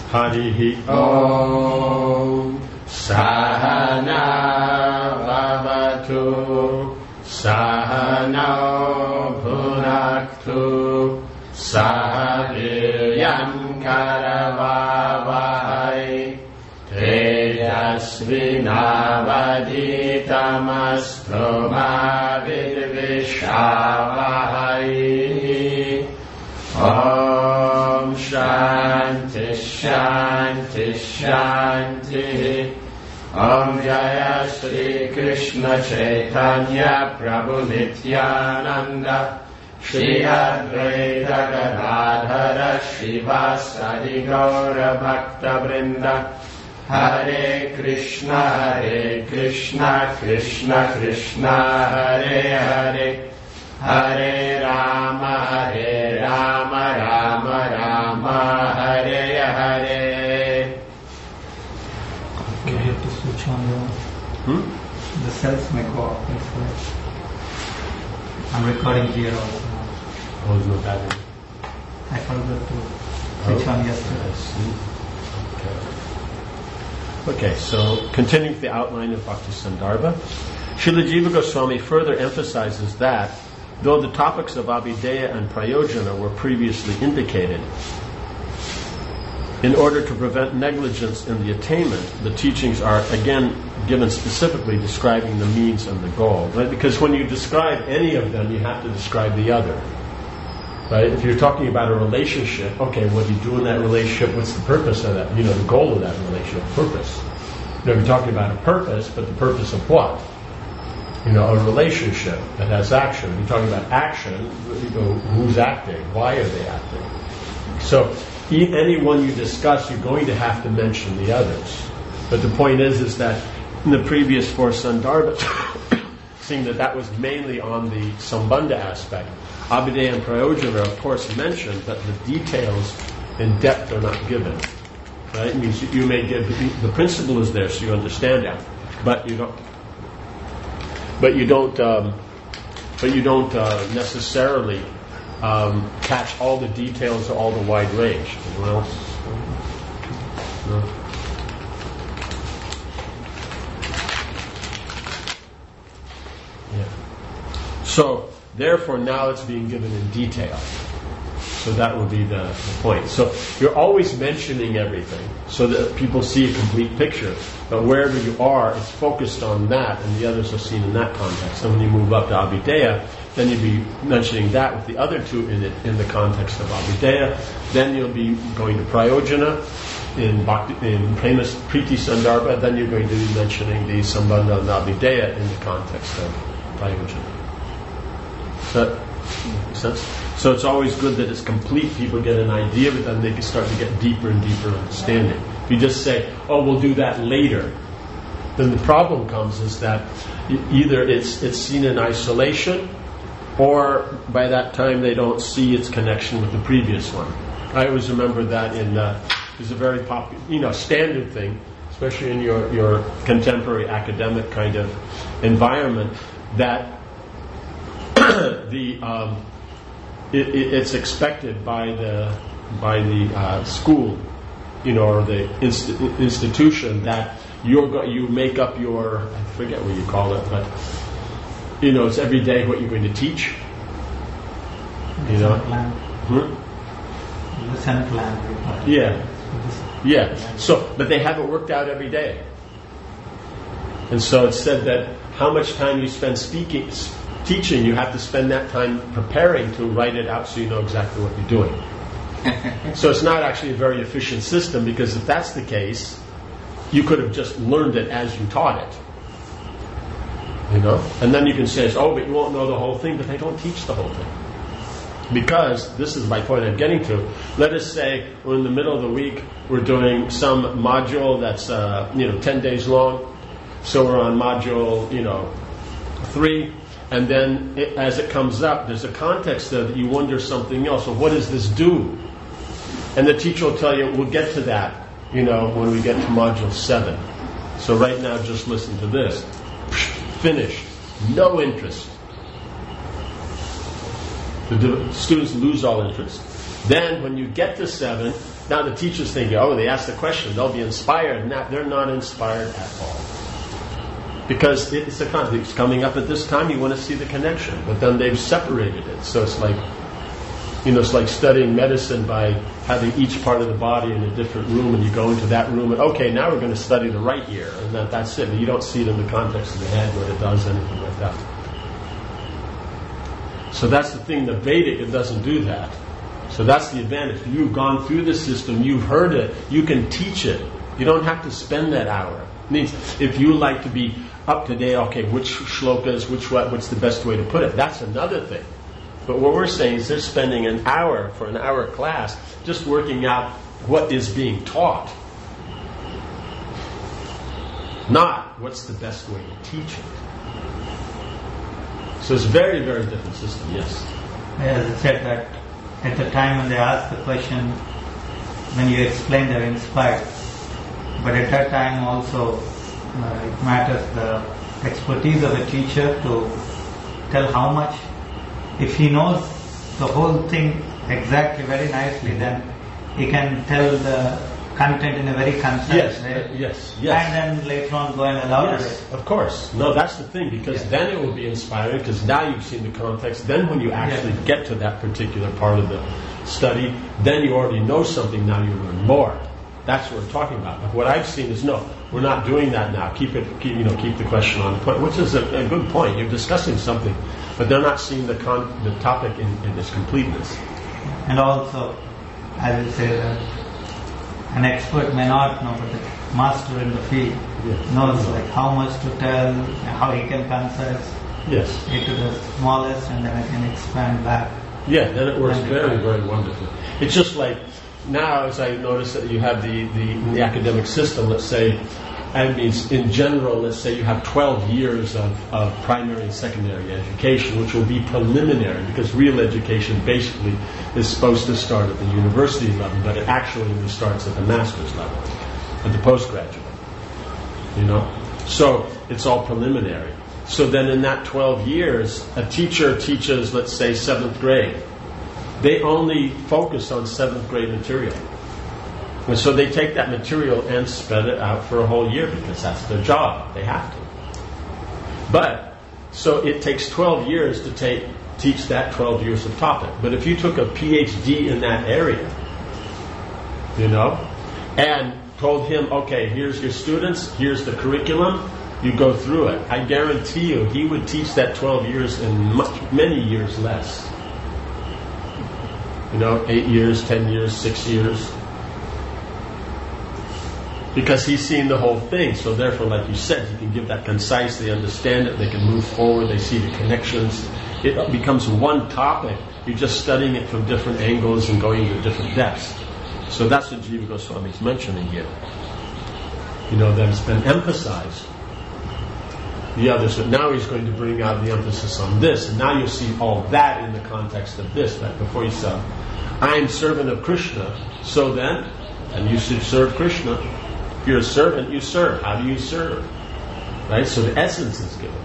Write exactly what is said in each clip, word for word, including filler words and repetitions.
Harihi Om. Sahana Vavatu Sahano Bhunaktu Sahaviryam Karavavahai Tejasvinavaditamastu ma vidvishavahai. Om Shanti Shanti Shanti. Om Jaya Shri Krishna Chaitanya Prabhu Nityananda Shri Advaita Gadadhara Shivasadi Gaura Bhakta Vrinda. Hare Krishna Hare Krishna Krishna Krishna Hare Hare Hare Rama Hare Rama Rama Rama Hare Hare. You have to switch on the, Hmm? the cells may go off. That's why. I'm recording here also. Oh, there's no battery. I forgot to switch Oh, on yesterday. I see. Okay. Okay, so continuing with the outline of Bhakti Sandarbha, Srila Jiva Goswami further emphasizes that though the topics of Abhideya and Prayojana were previously indicated, in order to prevent negligence in the attainment, the teachings are again given specifically describing the means and the goal. Right? Because when you describe any of them, you have to describe the other. Right? If you're talking about a relationship, okay, what do you do in that relationship? What's the purpose of that? You know, the goal of that relationship, purpose. You know, you're talking about a purpose, but the purpose of what? You know, a relationship that has action. You're talking about action, you go, who's acting? Why are they acting? So, any one you discuss, you're going to have to mention the others. But the point is, is that in the previous four Sandarbhas, seeing that that was mainly on the Sambandha aspect, Abhideya and Prayojana are of course mentioned, but the details in depth are not given. Right? It means you may give, the principle is there so you understand that, but you don't, but you don't, um, but you don't uh, necessarily Um, catch all the details or all the wide range. Anyone else? No? Yeah. So, therefore, now it's being given in detail. So that would be the, the point. So you're always mentioning everything so that people see a complete picture. But wherever you are, it's focused on that, and the others are seen in that context. And when you move up to Abhideya, then you'll be mentioning that with the other two in it in the context of Abhideya. Then you'll be going to Prayojana in Bhakti, in Prema Priti Sandarbha. Then you're going to be mentioning the Sambandha and Abhideya in the context of Prayojana. Does that make sense? So it's always good that it's complete. People get an idea, but then they can start to get deeper and deeper understanding. If you just say, "Oh, we'll do that later," then the problem comes is that either it's it's seen in isolation, or by that time they don't see its connection with the previous one. I always remember that in uh, it's a very popular, you know, standard thing, especially in your your contemporary academic kind of environment, that the um, it, it, it's expected by the by the uh, school, you know, or the inst- institution that you're go- you make up your, I forget what you call it, but you know, it's every day what you're going to teach. You know, plan. Hmm? Lesson plan. Yeah, yeah. So, but they have it worked out every day, and so it's said that how much time you spend speaking. Teaching, you have to spend that time preparing to write it out so you know exactly what you're doing. So it's not actually a very efficient system, because if that's the case, you could have just learned it as you taught it. You know? And then you can say, oh, but you won't know the whole thing, but they don't teach the whole thing. Because, this is my point I'm getting to, let us say we're in the middle of the week, we're doing some module that's uh, you know ten days long, so we're on module, you know, three. And then, it, as it comes up, there's a context there that you wonder something else. Well, what does this do? And the teacher will tell you, we'll get to that, you know, when we get to module seven. So right now, just listen to this. Finished. No interest. The students lose all interest. Then when you get to seven, now the teacher's thinking, oh, they asked the question, they'll be inspired. Not, they're not inspired at all. Because it's a concept. It's coming up at this time, you want to see the connection. But then they've separated it. So it's like, you know, it's like studying medicine by having each part of the body in a different room, and you go into that room and, okay, now we're going to study the right ear. And that, that's it. But you don't see it in the context of the head, what it does, anything like that. So that's the thing, the Vedic, it doesn't do that. So that's the advantage. You've gone through the system, you've heard it, you can teach it. You don't have to spend that hour. It means if you like to be up to date, okay, which shlokas, which what, what's the best way to put it? That's another thing. But what we're saying is they're spending an hour for an hour class just working out what is being taught. Not what's the best way to teach it. So it's a very, very different system, yes. As I said that at the time when they asked the question, when you explain they're inspired. But at that time also uh, it matters the expertise of a teacher to tell how much. If he knows the whole thing exactly very nicely, then he can tell the content in a very concise yes, way. Uh, yes, yes. And then later on go and elaborate. Yes, of course. No, that's the thing, because yeah. then it will be inspiring, because now you've seen the context. Then when you actually yeah. get to that particular part of the study, then you already know something, now you learn more. That's what we're talking about. But what I've seen is, no, we're not doing that now. Keep it, keep, you know, keep the question on the point, which is a, a good point. You're discussing something, but they're not seeing the con- the topic in, in its completeness. And also, I will say that an expert may not know, but the master in the field yes. knows like how much to tell, how he can concise yes. it to the smallest, and then I can expand back. Yeah, then it works very, very wonderfully. It's just like now, as I notice that you have the, the, in the academic system, let's say, and means in general, let's say you have twelve years of, of primary and secondary education, which will be preliminary, because real education basically is supposed to start at the university level, but it actually starts at the master's level, at the postgraduate. You know? So it's all preliminary. So then in that twelve years, a teacher teaches, let's say, seventh grade. They only focus on seventh grade material. And so they take that material and spread it out for a whole year, because that's their job. They have to. But, so it takes twelve years to take, teach that twelve years of topic. But if you took a P H D in that area, you know, and told him, okay, here's your students, here's the curriculum, you go through it. I guarantee you, he would teach that twelve years in much, many years less. You know, eight years, ten years, six years. Because he's seen the whole thing. So therefore, like you said, he can give that concise, they understand it, they can move forward, they see the connections. It becomes one topic. You're just studying it from different angles and going into different depths. So that's what Jiva Goswami is mentioning here. You know, that it's been emphasized. The others, but now he's going to bring out the emphasis on this, and now you'll see all that in the context of this. That before you said, I am servant of Krishna, so then, and you should serve Krishna. If you're a servant, you serve. How do you serve? Right? So the essence is given.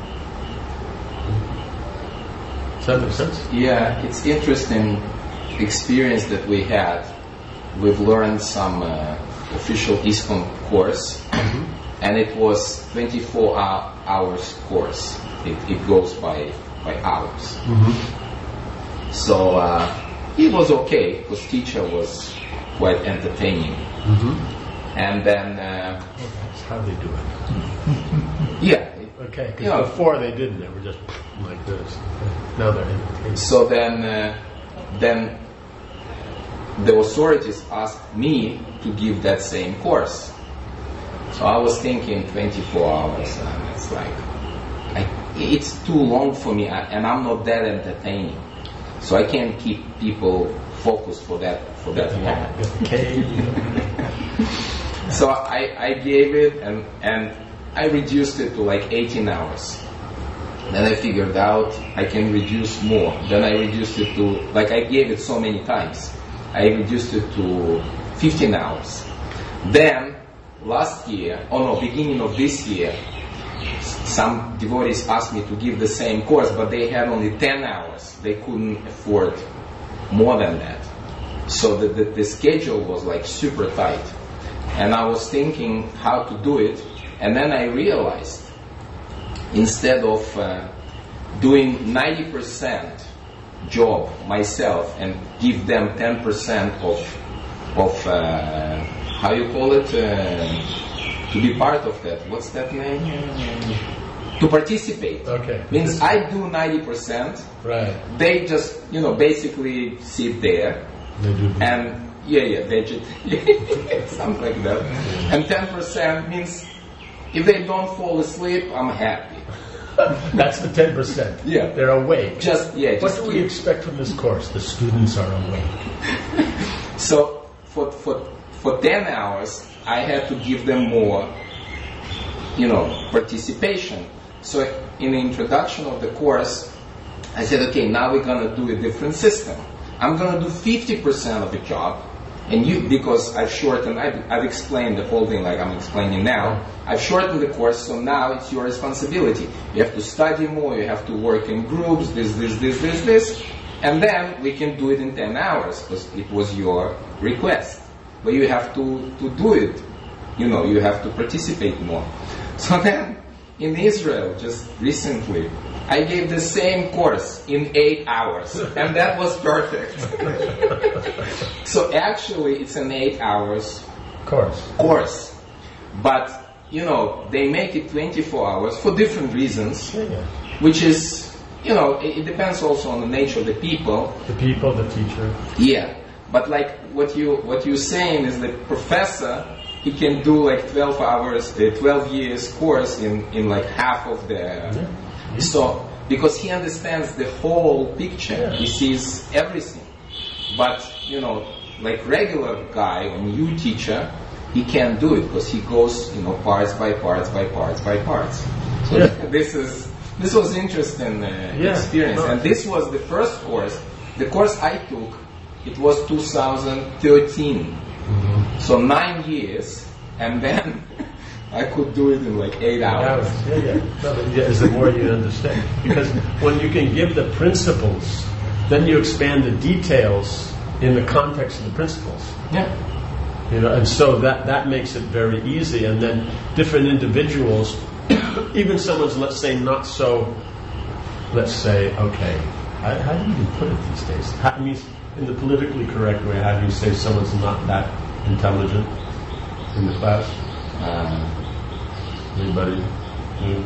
Does that make sense? Yeah, it's interesting experience that we had. We've learned some uh, official ISKCON course, mm-hmm. and it was twenty-four hours course. It, it goes by by hours. Mm-hmm. So uh, it was okay because teacher was quite entertaining. Mm-hmm. And then uh, oh, that's how they do it. Yeah. Okay, because you know, before they didn't. They were just like this. Now they're entertaining. So then, uh, then the authorities asked me to give that same course. So I was thinking twenty-four hours, and it's like, I, it's too long for me, and I'm not that entertaining. So I can't keep people focused for that for that long. Okay. So I, I gave it, and and I reduced it to like eighteen hours. Then I figured out I can reduce more. Then I reduced it to, like I gave it so many times, I reduced it to fifteen hours. Then last year, oh no, beginning of this year, some devotees asked me to give the same course, but they had only ten hours. They couldn't afford more than that. So the, the, the schedule was like super tight. And I was thinking how to do it. And then I realized, instead of uh, doing ninety percent job myself and give them ten percent of, of uh, how you call it, uh, to be part of that. What's that name? To participate. Okay. Means I do ninety percent. Right. They just, you know, basically sit there. They do. And yeah, yeah, veget, something like that. And ten percent means if they don't fall asleep, I'm happy. That's the ten percent. Yeah. They're awake. Just, yeah. What just do we keep- expect from this course? The students are awake. So for, for, for ten hours, I had to give them more, you know, participation. So in the introduction of the course, I said, okay, now we're going to do a different system. I'm going to do fifty percent of the job. And you, because I've shortened, I've, I've explained the whole thing like I'm explaining now. I've shortened the course, so now it's your responsibility. You have to study more, you have to work in groups, this, this, this, this, this. And then we can do it in ten hours, because it was your request. But you have to, to do it. You know, you have to participate more. So then, in Israel, just recently, I gave the same course in eight hours, and that was perfect. So actually, it's an eight hours Course. course, but you know they make it twenty-four hours for different reasons, Yeah, yeah. which is, you know, it, it depends also on the nature of the people. The people, the teacher. Yeah, but like what you what you're saying is the professor, he can do like twelve hours, the twelve years course in in like half of the. Yeah. So, because he understands the whole picture, Yeah. he sees everything. But, you know, like regular guy, when you teacher, he can't do it because he goes, you know, parts by parts by parts by parts. So Yeah. this is this was interesting uh, Yeah. experience, No. and this was the first course. The course I took, it was two thousand thirteen, Mm-hmm. so nine years, and then. I could do it in like eight hours. Yeah, yeah. No, but yeah, is the more you understand. Because when you can give the principles, then you expand the details in the context of the principles. Yeah. You know, and so that, that makes it very easy. And then different individuals, even someone's, let's say, not so, let's say, okay, how, how do you even put it these days? How, I mean, in the politically correct way, how do you say someone's not that intelligent in the class? Um, Anybody? Hmm.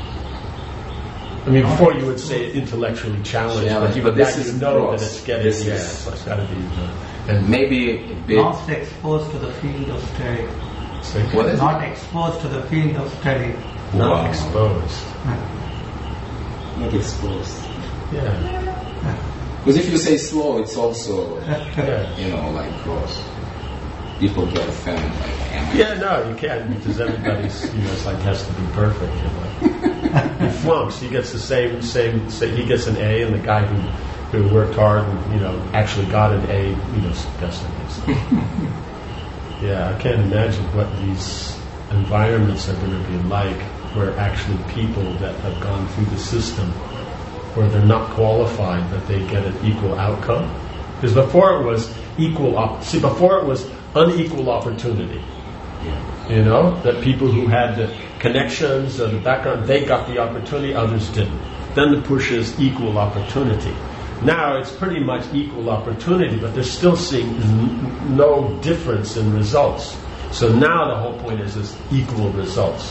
I mean, before you would say intellectually challenged, Challenged, but you but would this that is you know gross. that it's getting, This yeah, is- so it's got to be, uh, and maybe a bit. Not exposed to the field of study. say, What is Not exposed to the field of study. not Wow. exposed. Not exposed. Yeah, Because if you say slow, it's also, yeah. you know, like gross. People get offended. Like, am I? Yeah, no, you can't because everybody's, you know, it's like has to be perfect. You know? He flunks. He gets the same, same. Say he gets an A, and the guy who who worked hard and you know actually got an A, you know, doesn't. Yeah, I can't imagine what these environments are going to be like, where actually people that have gone through the system, where they're not qualified, that they get an equal outcome. Because before it was equal. Op- See, before it was unequal opportunity. You know, that people who had the connections or the background, they got the opportunity, others didn't. Then the push is equal opportunity. Now it's pretty much equal opportunity, but they're still seeing n- no difference in results. So now the whole point is is equal results.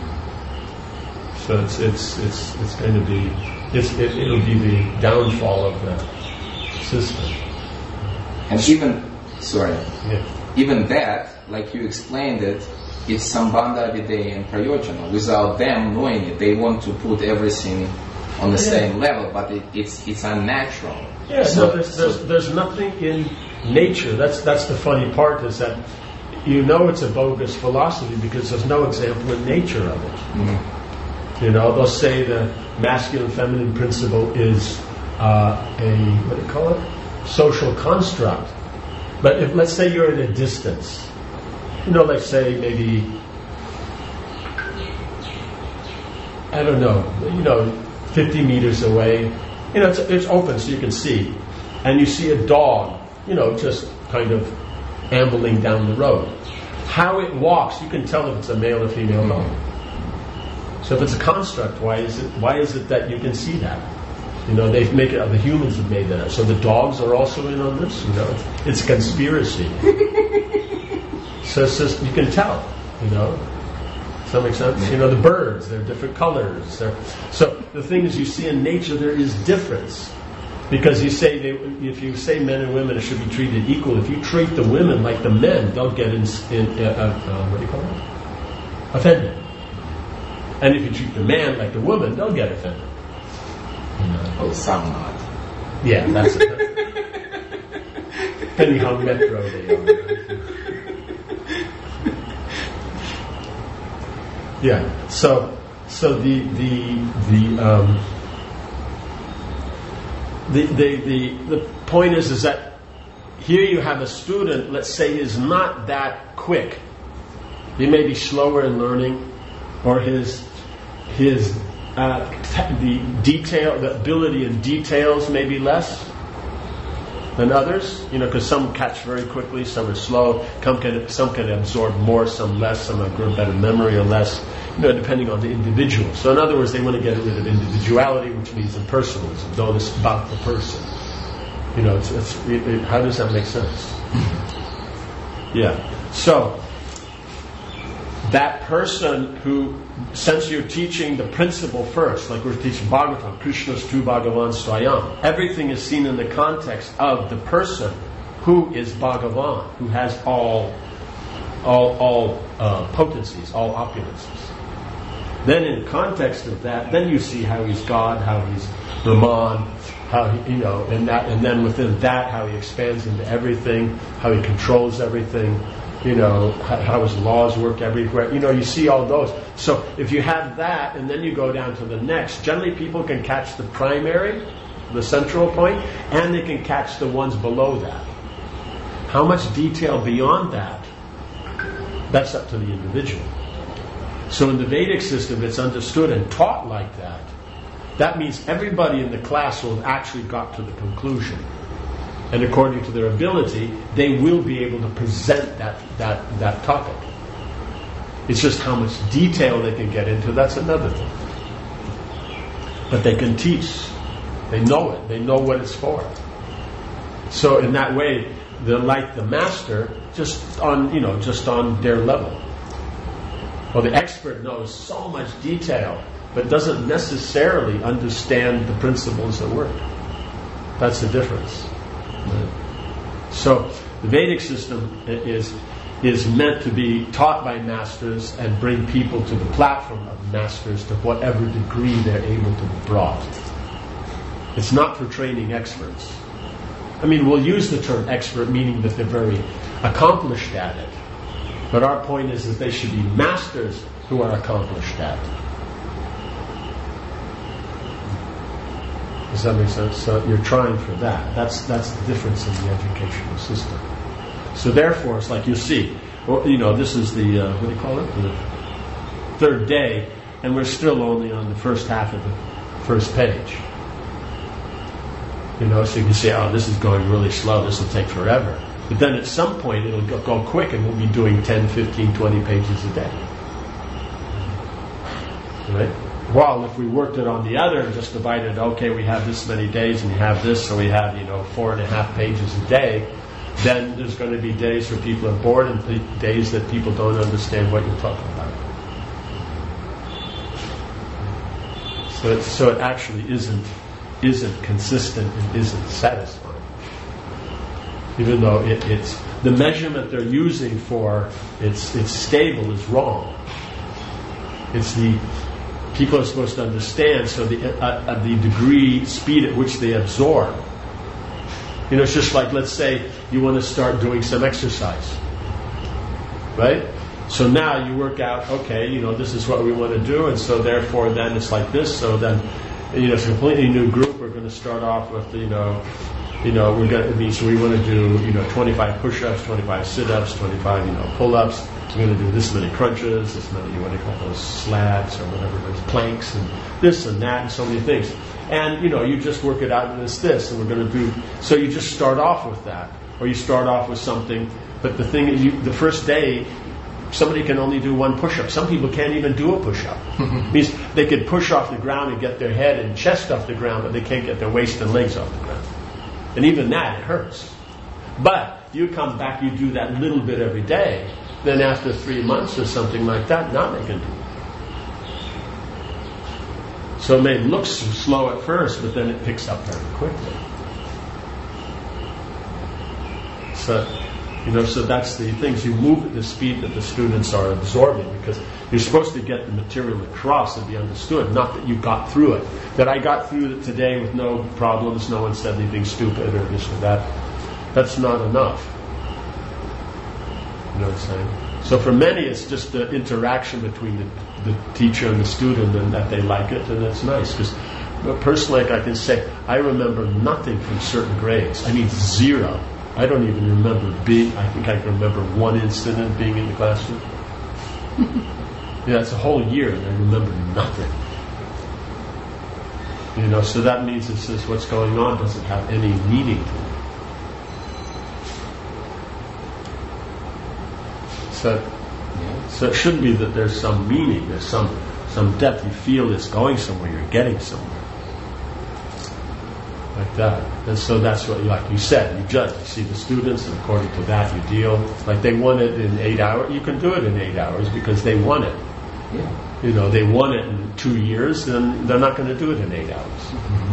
So it's it's it's it's going to be it's it, it'll be the downfall of the system. And even, sorry, Yeah. even that, like you explained it, it's Sambandha, Videya, and Prayojana. Without them knowing it, they want to put everything on the Yeah. same level, but it, it's it's unnatural. Yeah, So- no, there's, there's, so- there's nothing in nature. That's that's the funny part, is that you know it's a bogus philosophy because there's no example in nature of it. Mhm. You know, they'll say the masculine feminine principle is uh, a, what do you call it? Social construct. But if, let's say you're at a distance, you know, let's say maybe, I don't know, you know, fifty meters away, you know, it's, it's open so you can see, and you see a dog, you know, just kind of ambling down the road. How it walks, you can tell if it's a male or female dog. So if it's a construct, why is it why is it that you can see that? You know, they make it. The humans have made that up. So the dogs are also in on this. You know, it's, it's a conspiracy. So it's just you can tell. You know, does that make sense? You know, the birds, they're different colors. They're, so the thing is, you see in nature there is difference. Because you say they, if you say men and women should be treated equal, if you treat the women like the men, they'll get in, in uh, uh, what do you call it? Offended. And if you treat the man like the woman, they'll get offended. You know? Oh, some not. Yeah, that's it. Depending how metro they are. Right? Yeah. So, so the the the. Um, The, the, the, the point is, is that here you have a student, let's say, is not that quick. He may be slower in learning, or his his uh, the detail, the ability in details may be less than others. You know, because some catch very quickly, some are slow. Some can some can absorb more, some less. Some have a better memory or less. You know, depending on the individual. So in other words, they want to get rid of individuality, which means impersonalism. Though it's about the person. You know, it's, it's, it, it, how does that make sense? Yeah. So that person who, since you're teaching the principle first, like we're teaching Bhagavatam, Krishna's tu Bhagavan Swayam, everything is seen in the context of the person who is Bhagavan, who has all, all, all uh, potencies, all opulences. Then in context of that, then you see how he's God, how he's Brahman, how he, you know, and that, and then within that, how he expands into everything, how he controls everything, you know, how, how his laws work everywhere. You know, you see all those. So if you have that, and then you go down to the next, generally people can catch the primary, the central point, and they can catch the ones below that. How much detail beyond that? That's up to the individual. So in the Vedic system, it's understood and taught like that. That means everybody in the class will have actually got to the conclusion. And according to their ability, they will be able to present that, that, that topic. It's just how much detail they can get into, that's another thing. But they can teach. They know it. They know what it's for. So in that way, they're like the master, just on, you know, just on their level. Well, the expert knows so much detail, but doesn't necessarily understand the principles at work. That's the difference. Right? So the Vedic system is is meant to be taught by masters and bring people to the platform of masters to whatever degree they're able to be brought. It's not for training experts. I mean, we'll use the term expert, meaning that they're very accomplished at it. But our point is that they should be masters who are accomplished at it. Does that make sense? So you're trying for that. That's that's the difference in the educational system. So therefore, it's like you see, or, you know, this is the, uh, what do you call it? The third day, and we're still only on the first half of the first page. You know, so you can say, oh, this is going really slow, this will take forever. But then at some point it'll go, go quick and we'll be doing ten, fifteen, twenty pages a day. Right? Well, if we worked it on the other and just divided, okay, we have this many days and we have this, so we have, you know, four and a half pages a day, then there's going to be days where people are bored and th- days that people don't understand what you're talking about. So it, so it actually isn't isn't consistent and isn't satisfying. Even though it, it's the measurement they're using for it's it's stable is wrong. It's the people are supposed to understand, so the uh, uh, the degree, speed at which they absorb. You know, it's just like, let's say you want to start doing some exercise, right? So now you work out, okay, you know, this is what we want to do, and so therefore then it's like this. So then, you know, it's a completely new group. We're going to start off with, you know, you know, we're going to be, so we want to do, you know, twenty-five push-ups, twenty-five sit-ups, twenty-five, you know, pull-ups. We're going to do this many crunches, this many, what do you call those, slats or whatever, those planks, and this and that, and so many things. And, you know, you just work it out, and it's this, and we're going to do, so you just start off with that. or you start off with something. But the thing is, you, the first day, somebody can only do one push-up. Some people can't even do a push-up. It means they could push off the ground and get their head and chest off the ground, but they can't get their waist and legs off the ground. And even that, it hurts. But you come back, you do that little bit every day, then after three months or something like that, now they can do it. So it may look slow at first, but then it picks up very quickly. So, you know, so that's the things. You move at the speed that the students are absorbing, because you're supposed to get the material across and be understood, not that you got through it. That I got through it today with no problems, no one said anything stupid or this or that. That's not enough. You know what I'm saying? So for many, it's just the interaction between the, the teacher and the student, and that they like it, and it's nice. Because personally, like I can say, I remember nothing from certain grades. I mean, zero. I don't even remember being, I think I can remember one incident being in the classroom. Yeah, it's a whole year and I remember nothing. You know, so that means it says what's going on doesn't have any meaning to it. So, yeah. So it shouldn't be that there's some meaning, there's some, some depth. You feel it's going somewhere, you're getting somewhere. Like that. And so that's what, like you said, you judge. You see the students, and according to that you deal. Like they want it in eight hours, you can do it in eight hours because they want it. Yeah. You know, they want it in two years, then they're not going to do it in eight hours. Mm-hmm.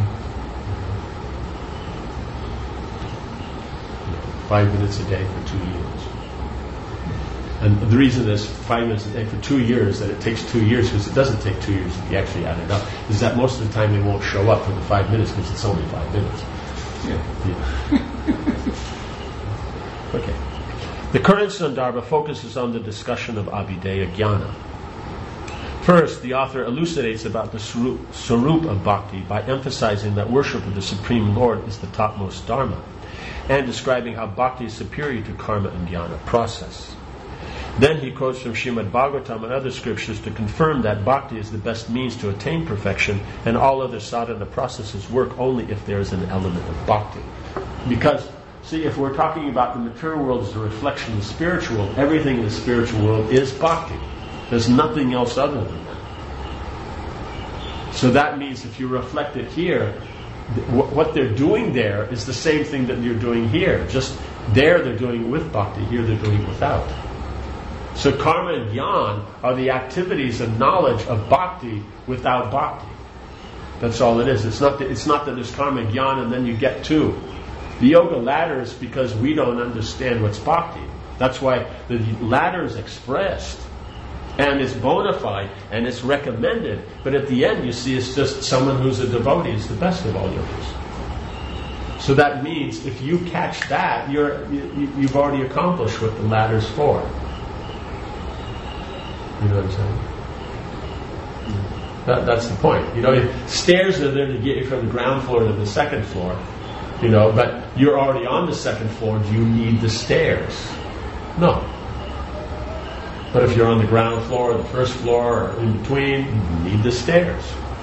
Five minutes a day for two years. And the reason there's five minutes a day for two years, that it takes two years, because it doesn't take two years if you actually add it up, is that most of the time they won't show up for the five minutes because it's only five minutes. Yeah. Yeah. Okay. The current Sandarbha focuses on the discussion of Abhideya Jnana. First, the author elucidates about the Swarup of Bhakti by emphasizing that worship of the Supreme Lord is the topmost dharma, and describing how Bhakti is superior to karma and jnana process. Then he quotes from Srimad Bhagavatam and other scriptures to confirm that bhakti is the best means to attain perfection, and all other sadhana processes work only if there is an element of bhakti. Because, see, if we're talking about the material world as a reflection of the spiritual world, everything in the spiritual world is bhakti. There's nothing else other than that. So that means if you reflect it here, th- what they're doing there is the same thing that you're doing here. Just there they're doing it with bhakti, here they're doing it without. So karma and jnana are the activities and knowledge of bhakti without bhakti. That's all it is. It's not that, it's not that there's karma and jnana and then you get two. The yoga ladder is because we don't understand what's bhakti. That's why the ladder is expressed and it's bona fide and it's recommended. But at the end you see it's just someone who's a devotee is the best of all yogis. So that means if you catch that, you're, you, you've already accomplished what the ladder's for. You know what I'm saying? That, that's the point. You know, stairs are there to get you from the ground floor to the second floor. You know, but you're already on the second floor. Do you need the stairs? No. But if you're on the ground floor, or the first floor, or in between, you need the stairs.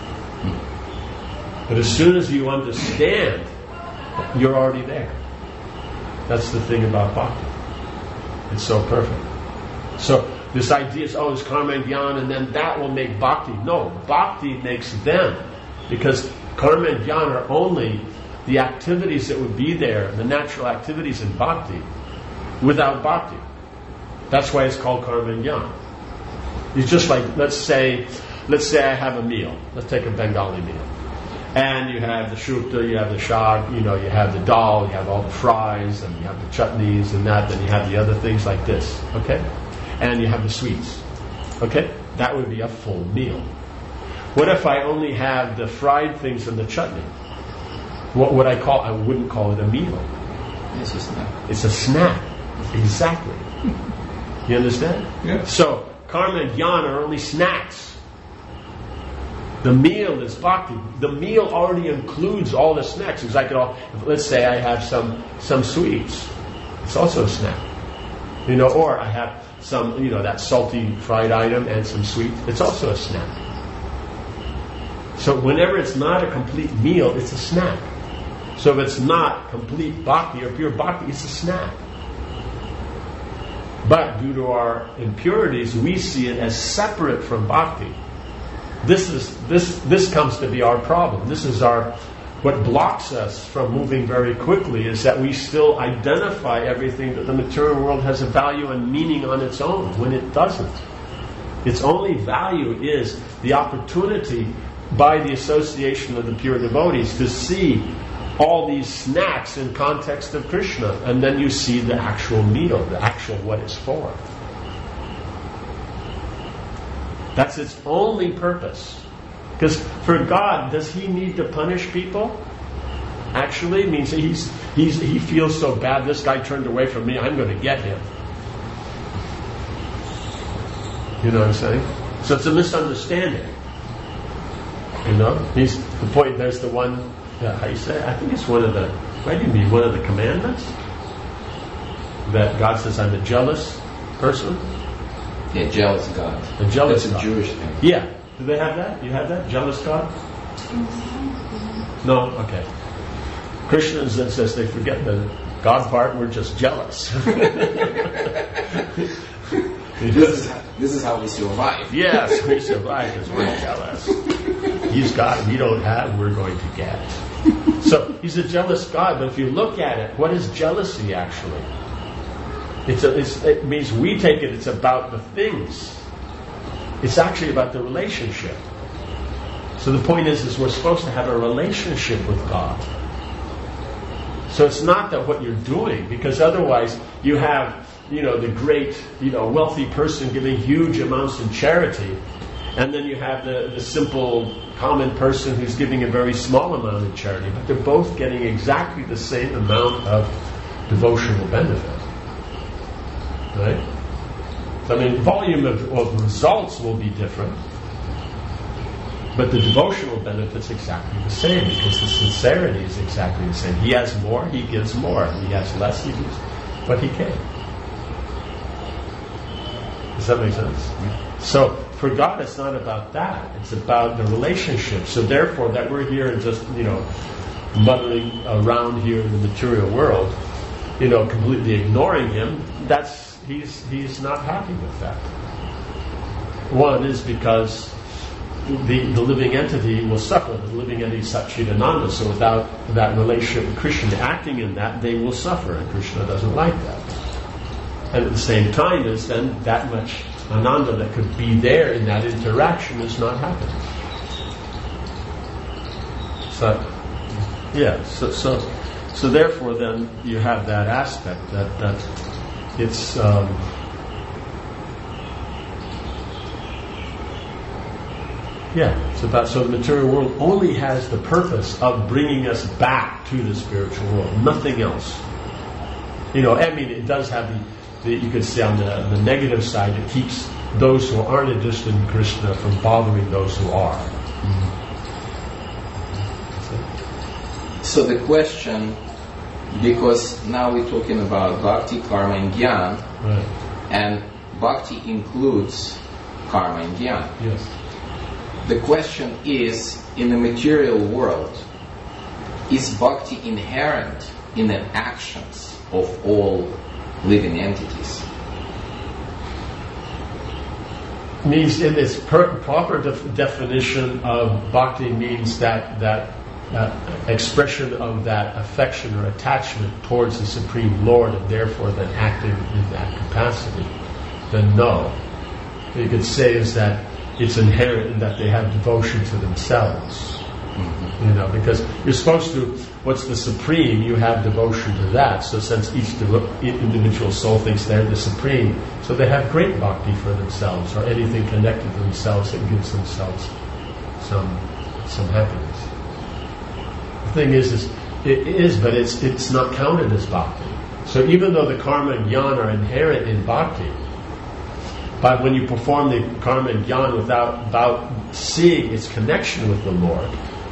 But as soon as you understand, you're already there. That's the thing about bhakti. It's so perfect. So this idea is, oh, there's karma and jnana, and then that will make bhakti. No, bhakti makes them. Because karma and jnana are only the activities that would be there, the natural activities in bhakti, without bhakti. That's why it's called karma and jnana. It's just like, let's say, let's say I have a meal. Let's take a Bengali meal. And you have the shukta, you have the shag, you know, you have the dal, you have all the fries, and you have the chutneys and that, then you have the other things like this. Okay? And you have the sweets. Okay? That would be a full meal. What if I only have the fried things and the chutney? What would I call? I wouldn't call it a meal. It's a snack. It's a snack. Exactly. You understand? Yeah. So, karma and jnana are only snacks. The meal is bhakti. The meal already includes all the snacks. Because I could all, let's say I have some some sweets. It's also a snack. You know, or I have some, you know, that salty fried item and some sweets. It's also a snack. So whenever it's not a complete meal, it's a snack. So if it's not complete bhakti or pure bhakti, it's a snack. But due to our impurities, we see it as separate from bhakti. This is this this comes to be our problem. This is our what blocks us from moving very quickly, is that we still identify everything that the material world has a value and meaning on its own, when it doesn't. Its only value is the opportunity by the association of the pure devotees to see all these snacks in context of Krishna, and then you see the actual meal, the actual what it's for. That's its only purpose. Because for God, does He need to punish people? Actually, it means he's, he's, he feels so bad, this guy turned away from me, I'm going to get him. You know what I'm saying? So it's a misunderstanding. You know? He's the point, there's the one, uh, how you say, I think it's one of the, what do you mean, one of the commandments? That God says, I'm a jealous person? Yeah, jealous God. A jealous That's a God. Jewish thing. Yeah. Do they have that? You have that? Jealous God? No? Okay. Christians then says they forget the God part, we're just jealous. This is, this is how we survive. Yes, we survive because we're jealous. He's got, we don't have, we're going to get. So He's a jealous God, but if you look at it, what is jealousy actually? It's a, it's, it means we take it, it's about the things. It's actually about the relationship. So the point is, is we're supposed to have a relationship with God. So it's not that what you're doing, because otherwise you have, you know, the great, you know, wealthy person giving huge amounts in charity, and then you have the, the simple, common person who's giving a very small amount in charity, but they're both getting exactly the same amount of devotional benefit. Right? I mean, volume of, of results will be different, but the devotional benefit's exactly the same, because the sincerity is exactly the same. He has more, he gives more. He has less, he gives what he can. Does that make sense? Yeah. So, for God, it's not about that. It's about the relationship. So therefore, that we're here and just, you know, muddling around here in the material world, you know, completely ignoring Him, that's He's he's not happy with that. One is because the, the living entity will suffer. The living entity is Satchidananda, so without that relationship with Krishna acting in that, they will suffer, and Krishna doesn't like that. And at the same time, is then that much Ananda that could be there in that interaction is not happening. So, yeah, so so so therefore, then you have that aspect that that. It's um, yeah. It's about so the material world only has the purpose of bringing us back to the spiritual world, nothing else. You know, I mean, it does have the, the you could say on the, the negative side, it keeps those who aren't interested in Krishna from bothering those who are. Mm-hmm. So the question. Because now we're talking about bhakti, karma, and jnana, right. And bhakti includes karma and jnana. Yes. The question is, in the material world, is bhakti inherent in the actions of all living entities? Means in its per- proper def- definition of bhakti means that that. Uh, expression of that affection or attachment towards the Supreme Lord, and therefore then acting in that capacity, then no. What you could say is that it's inherent in that they have devotion to themselves. Mm-hmm. You know, because you're supposed to, what's the Supreme, you have devotion to that. So since each devo- individual soul thinks they're the Supreme, so they have great bhakti for themselves, or anything connected to themselves that gives themselves some some happiness. Thing is, is it is, but it's it's not counted as bhakti. So even though the karma and jnana are inherent in bhakti, but when you perform the karma and jnana without without seeing its connection with the Lord,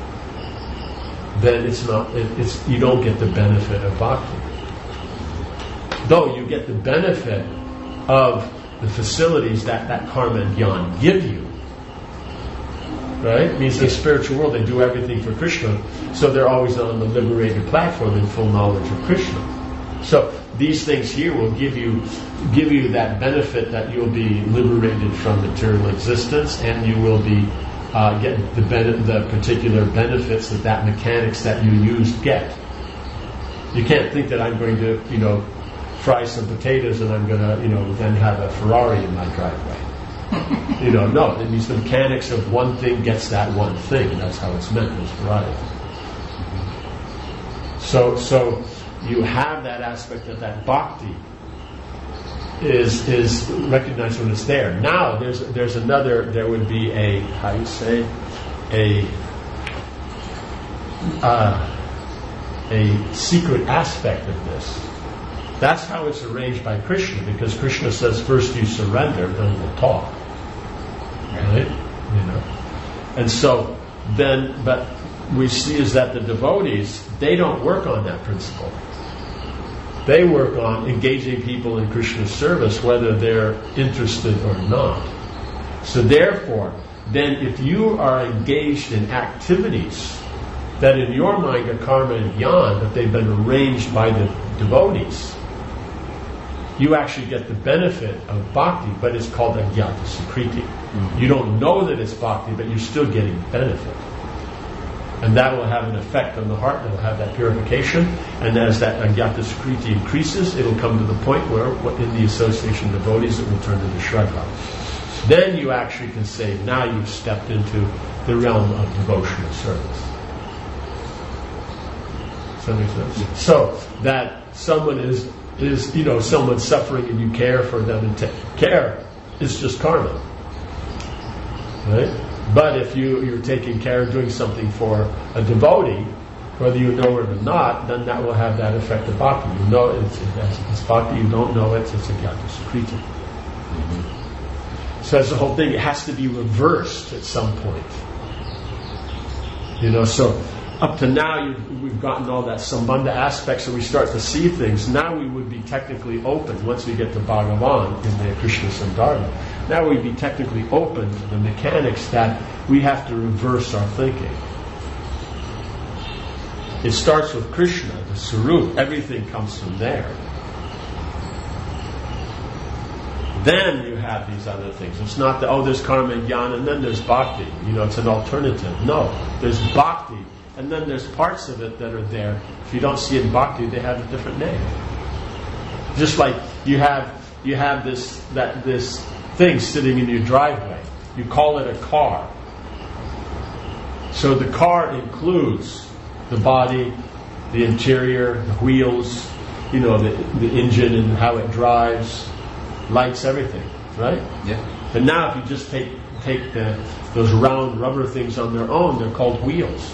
then it's not. It, it's you don't get the benefit of bhakti. Though you get the benefit of the facilities that that karma and jnana give you. right? It means in the spiritual world they do everything for Krishna, so they're always on the liberated platform in full knowledge of Krishna. So these things here will give you give you that benefit that you'll be liberated from material existence, and you will be uh, get the ben- the particular benefits that that mechanics that you used get. You can't think that I'm going to, you know, fry some potatoes and I'm going to, you know, then have a Ferrari in my driveway. You know, no, it means the mechanics of one thing gets that one thing, and that's how it's meant, as variety. So, so you have that aspect of that bhakti is is recognized when it's there. Now, there's there's another. There would be a how you say a uh, a secret aspect of this. That's how it's arranged by Krishna, because Krishna says first you surrender, then we'll talk. Right? You know. And so then, but we see is that the devotees, they don't work on that principle. They work on engaging people in Krishna's service, whether they're interested or not. So therefore, then if you are engaged in activities that in your mind are karma and jnana, that they've been arranged by the devotees, you actually get the benefit of bhakti, but it's called agyata sukriti. Mm-hmm. You don't know that it's bhakti, but you're still getting benefit. And that will have an effect on the heart, it will have that purification, and as that agyata sukriti increases, it will come to the point where, in the association of devotees, it will turn into shraddha. Then you actually can say, now you've stepped into the realm of devotional service. Does that make sense? So, that someone is is, you know, someone suffering and you care for them, and take care is just karma. Right? But if you, you're taking care of doing something for a devotee, whether you know it or not, then that will have that effect of bhakti. You know it's, it's, it's bhakti, you don't know it, it's agyata sukriti. Mm-hmm. So that's the whole thing. It has to be reversed at some point. You know, so up to now, you've, we've gotten all that sambandha aspect, so we start to see things. Now we would be technically open, once we get to Bhagavan in the Krishna Sandarbha, now we'd be technically open to the mechanics that we have to reverse our thinking. It starts with Krishna, the Sarup, everything comes from there. Then you have these other things. It's not that, oh, there's karma and jnana, and then there's bhakti. You know, it's an alternative. No, there's bhakti. And then there's parts of it that are there. If you don't see it in bhakti, they have a different name. Just like you have you have this that this thing sitting in your driveway. You call it a car. So the car includes the body, the interior, the wheels, you know, the the engine and how it drives, lights, everything, right? Yeah. But now if you just take take the, those round rubber things on their own, they're called wheels.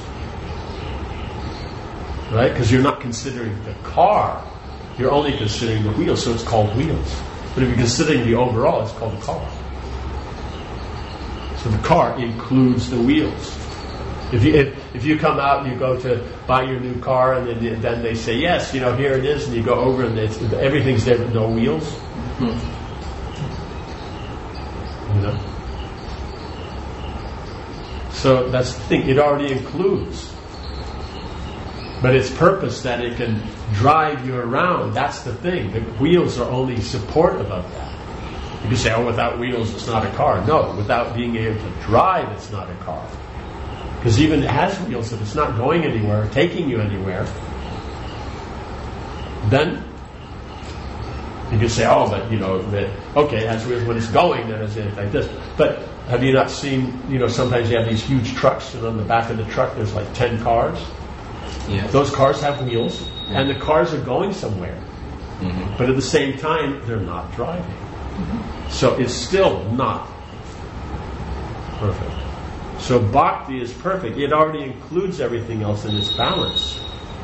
Right? Because you're not considering the car, you're only considering the wheels, so it's called wheels. But if you're considering the overall, it's called a car. So the car includes the wheels. If you if, if you come out and you go to buy your new car, and then then they say, yes, you know, here it is, and you go over and it's, everything's there but no wheels. Mm-hmm. You know. So that's the thing. It already includes. But its purpose that it can drive you around, that's the thing. The wheels are only supportive of that. You can say, oh, without wheels it's not a car. No, without being able to drive it's not a car. Because even it has wheels, if it's not going anywhere, taking you anywhere, then you can say, oh, but you know, that, okay, it has wheels when it's going, then it's like this. But have you not seen, you know, sometimes you have these huge trucks, and on the back of the truck there's like ten cars. Yeah. Those cars have wheels, yeah. And the cars are going somewhere. Mm-hmm. But at the same time, they're not driving. Mm-hmm. So it's still not perfect. So bhakti is perfect. It already includes everything else in its balance.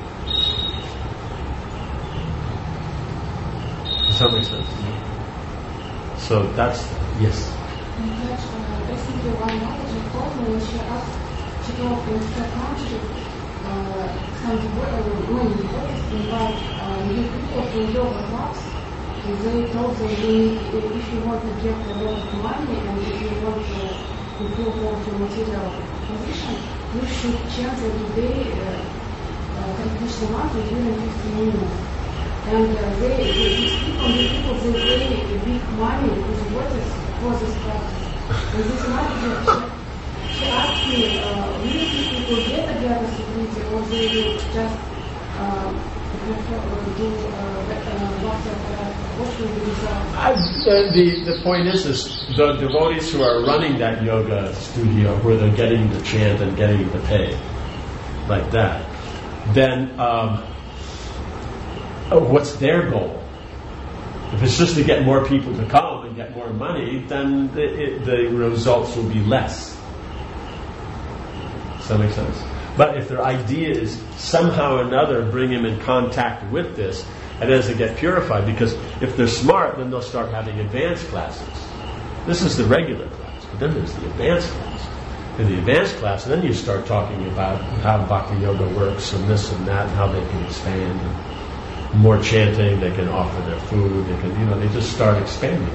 Does that make sense? Mm-hmm. So that's, yes? Basically, one knowledge of formula, she asked to go in the country. Some devotees invite new people to yoga class, and they told them, if you want to get a lot of money and if you want to improve of your material condition, you should chant every day uh, Krishna mantra during fifteen minutes. And uh, they, they, these people, these people, they pay big money to the devotees for this practice. And this mother, she, she asked me, uh, will these people get a Vyasa Sukriti or they will just uh, do uh, uh, what should be the result? I, uh, the, the point is, is the devotees who are running that yoga studio where they're getting the chant and getting the pay, like that, then um, oh, what's their goal? If it's just to get more people to come and get more money, then it, it, the results will be less. Does that make sense? But if their idea is somehow or another bring him in contact with this, and as they get purified, because if they're smart, then they'll start having advanced classes. This is the regular class, but then there's the advanced class. In the advanced class, then you start talking about how Bhakti Yoga works and this and that, and how they can expand. And more chanting, they can offer their food, they can, you know, they just start expanding.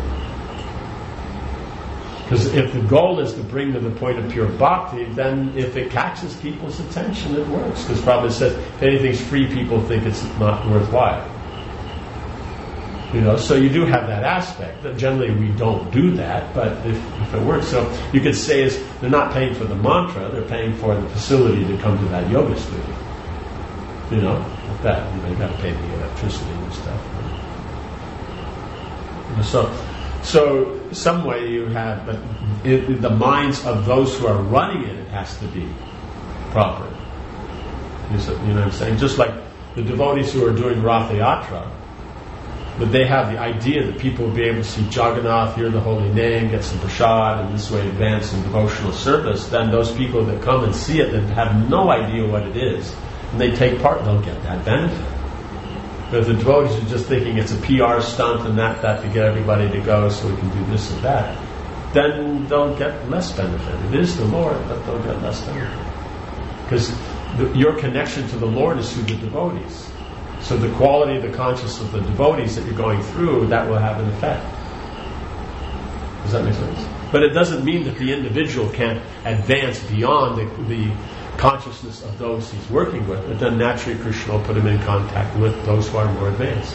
Because if the goal is to bring to the point of pure bhakti, then if it catches people's attention, it works. Because Prabhupada says, if anything's free, people think it's not worthwhile. You know, so you do have that aspect. That generally we don't do that, but if, if it works, so you could say is they're not paying for the mantra, they're paying for the facility to come to that yoga studio. You know, like that. You know, you got to pay the electricity and stuff. You know, so. So, some way you have, but it, the minds of those who are running it, it has to be proper. You know what I'm saying? Just like the devotees who are doing Ratha Yatra, but they have the idea that people will be able to see Jagannath, hear the holy name, get some prasad, and this way advance in devotional service. Then those people that come and see it and have no idea what it is, and they take part, they'll get that benefit. But if the devotees are just thinking it's a P R stunt and that, that to get everybody to go so we can do this and that, then they'll get less benefit. It is the Lord, but they'll get less benefit. Because your connection to the Lord is through the devotees. So the quality of the consciousness of the devotees that you're going through, that will have an effect. Does that make sense? But it doesn't mean that the individual can't advance beyond the, the consciousness of those he's working with, and then naturally Krishna will put him in contact with those who are more advanced.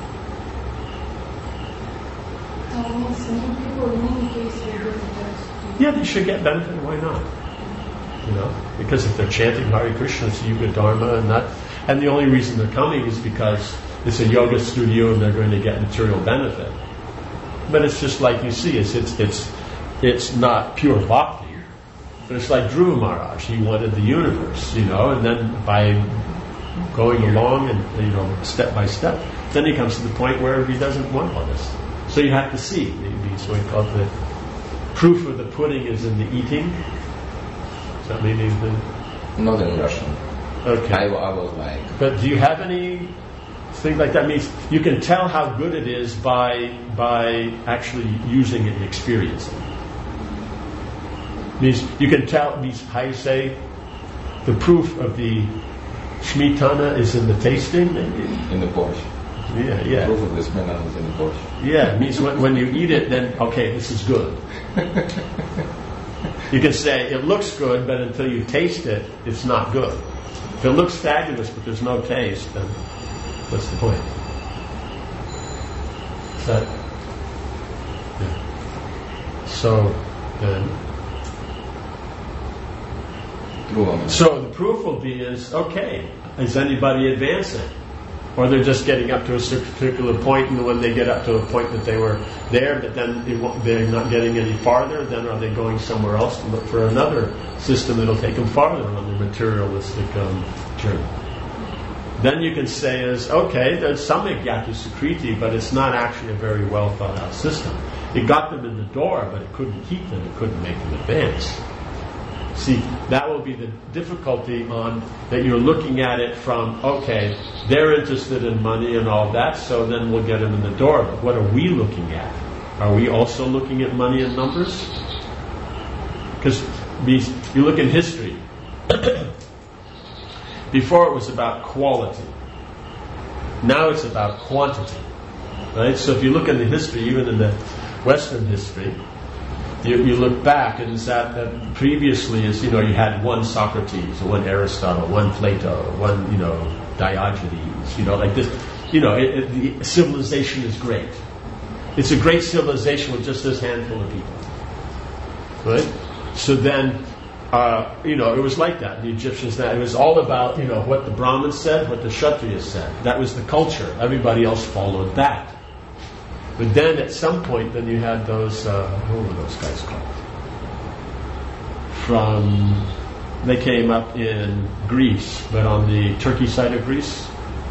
So means new people in many cases will get benefit. Yeah, they should get benefit. Why not? You know, because if they're chanting Hare Krishna, it's Yuga Dharma, and that, and the only reason they're coming is because it's a yoga studio and they're going to get material benefit. But it's just like you see, it's it's it's it's not pure bhakti. But it's like Dhruva Maharaj. He wanted the universe, you know, and then by going along and, you know, step by step, then he comes to the point where he doesn't want all this. So you have to see. It's what we call the proof of the pudding is in the eating. Does that mean anything? Not in Russian. Okay. I, I was like... But do you have any thing like that? Means you can tell how good it is by by actually using it and experiencing it. Means you can tell, means how you say, the proof of the Shmitana is in the tasting? In the Porsche. Yeah, yeah. The proof of the Shmitana is in the Porsche. Yeah, it means when, when you eat it, then, okay, this is good. You can say, it looks good, but until you taste it, it's not good. If it looks fabulous, but there's no taste, then what's the point? Is that... Yeah. So, then... So the proof will be is, okay, is anybody advancing? Or they're just getting up to a particular point, and when they get up to a point that they were there, but then they're not getting any farther, then are they going somewhere else to look for another system that will take them farther on their materialistic um, journey? Then you can say is, okay, there's some Yajna Sukriti, but it's not actually a very well thought out system. It got them in the door, but it couldn't keep them, it couldn't make them advance. See, that will be the difficulty on that you're looking at it from, okay, they're interested in money and all that, so then we'll get them in the door. But what are we looking at? Are we also looking at money and numbers? Because you look in history. Before it was about quality. Now it's about quantity. Right? So if you look in the history, even in the Western history, you, you look back, and is that, that previously is, you know, you had one Socrates, or one Aristotle, one Plato, or one, you know, Diogenes, you know, like this. You know, it, it, the civilization is great. It's a great civilization with just this handful of people. Right? So then, uh, you know, it was like that. The Egyptians, that it was all about, you know, what the Brahmins said, what the Kshatriyas said. That was the culture. Everybody else followed that. But then at some point, then you had those, uh, what were those guys called? From, they came up in Greece, but on the Turkey side of Greece.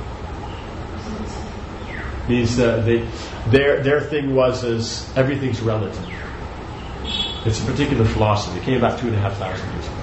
These, uh, they, their their thing was is everything's relative. It's a particular philosophy. It came about two and a half thousand years ago.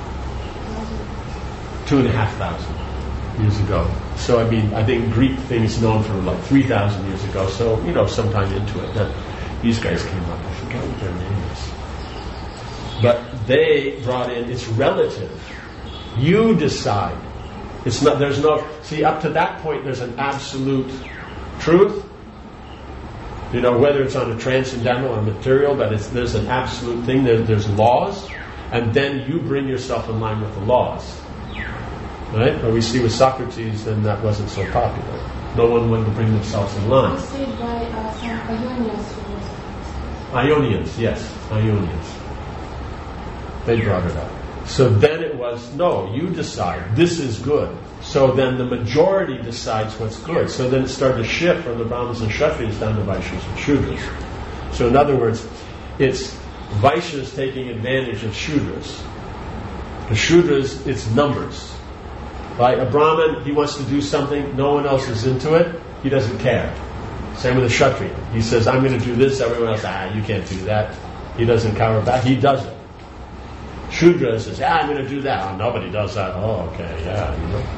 Two and a half thousand years ago. So I mean, I think Greek thing is known for like three thousand years ago. So you know, sometime into it, then these guys came up. I forget what their name is, but they brought in it's relative. You decide. It's not. There's no. See, up to that point, there's an absolute truth, you know, whether it's on a transcendental or material, but it's, there's an absolute thing, there, there's laws, and then you bring yourself in line with the laws. Right? But we see with Socrates, then that wasn't so popular. No one wanted to bring themselves in line. It's said by uh, some Ionians. Ionians, yes, Ionians. They brought it up. So then it was, no, you decide, this is good. So then the majority decides what's good. So then it started to shift from the Brahmins and Kshatriyas down to Vaishyas and Shudras. So in other words, it's Vaishyas taking advantage of Shudras. The Shudras, it's numbers. Right? A Brahmin, he wants to do something, no one else is into it, he doesn't care. Same with a Kshatriya. He says, I'm going to do this, everyone else, ah, you can't do that. He doesn't cower back, he does it. Shudra says, yeah, I'm going to do that. Oh, nobody does that. Oh, okay, yeah, you know.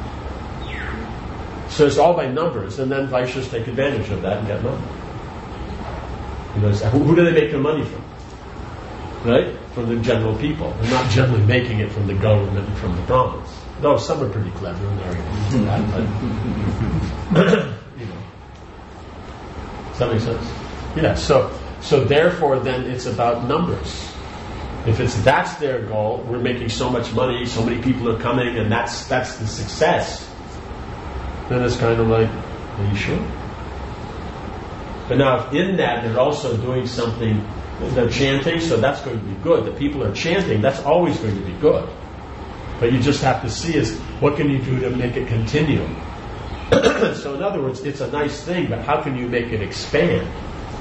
So it's all by numbers, and then Vaishyas take advantage of that and get money. You know, who, who do they make their money from? Right? From the general people. They're not generally making it from the government and from the Brahmins. Though some are pretty clever and they're able to do that, but you know. Does that make sense? Yeah, so so therefore then it's about numbers. If it's that's their goal, we're making so much money, so many people are coming, and that's that's the success. Then it's kind of like, are you sure? But now, if in that they're also doing something, they're chanting, so that's going to be good. The people are chanting, that's always going to be good. But you just have to see is what can you do to make it continue. So in other words, it's a nice thing, but how can you make it expand?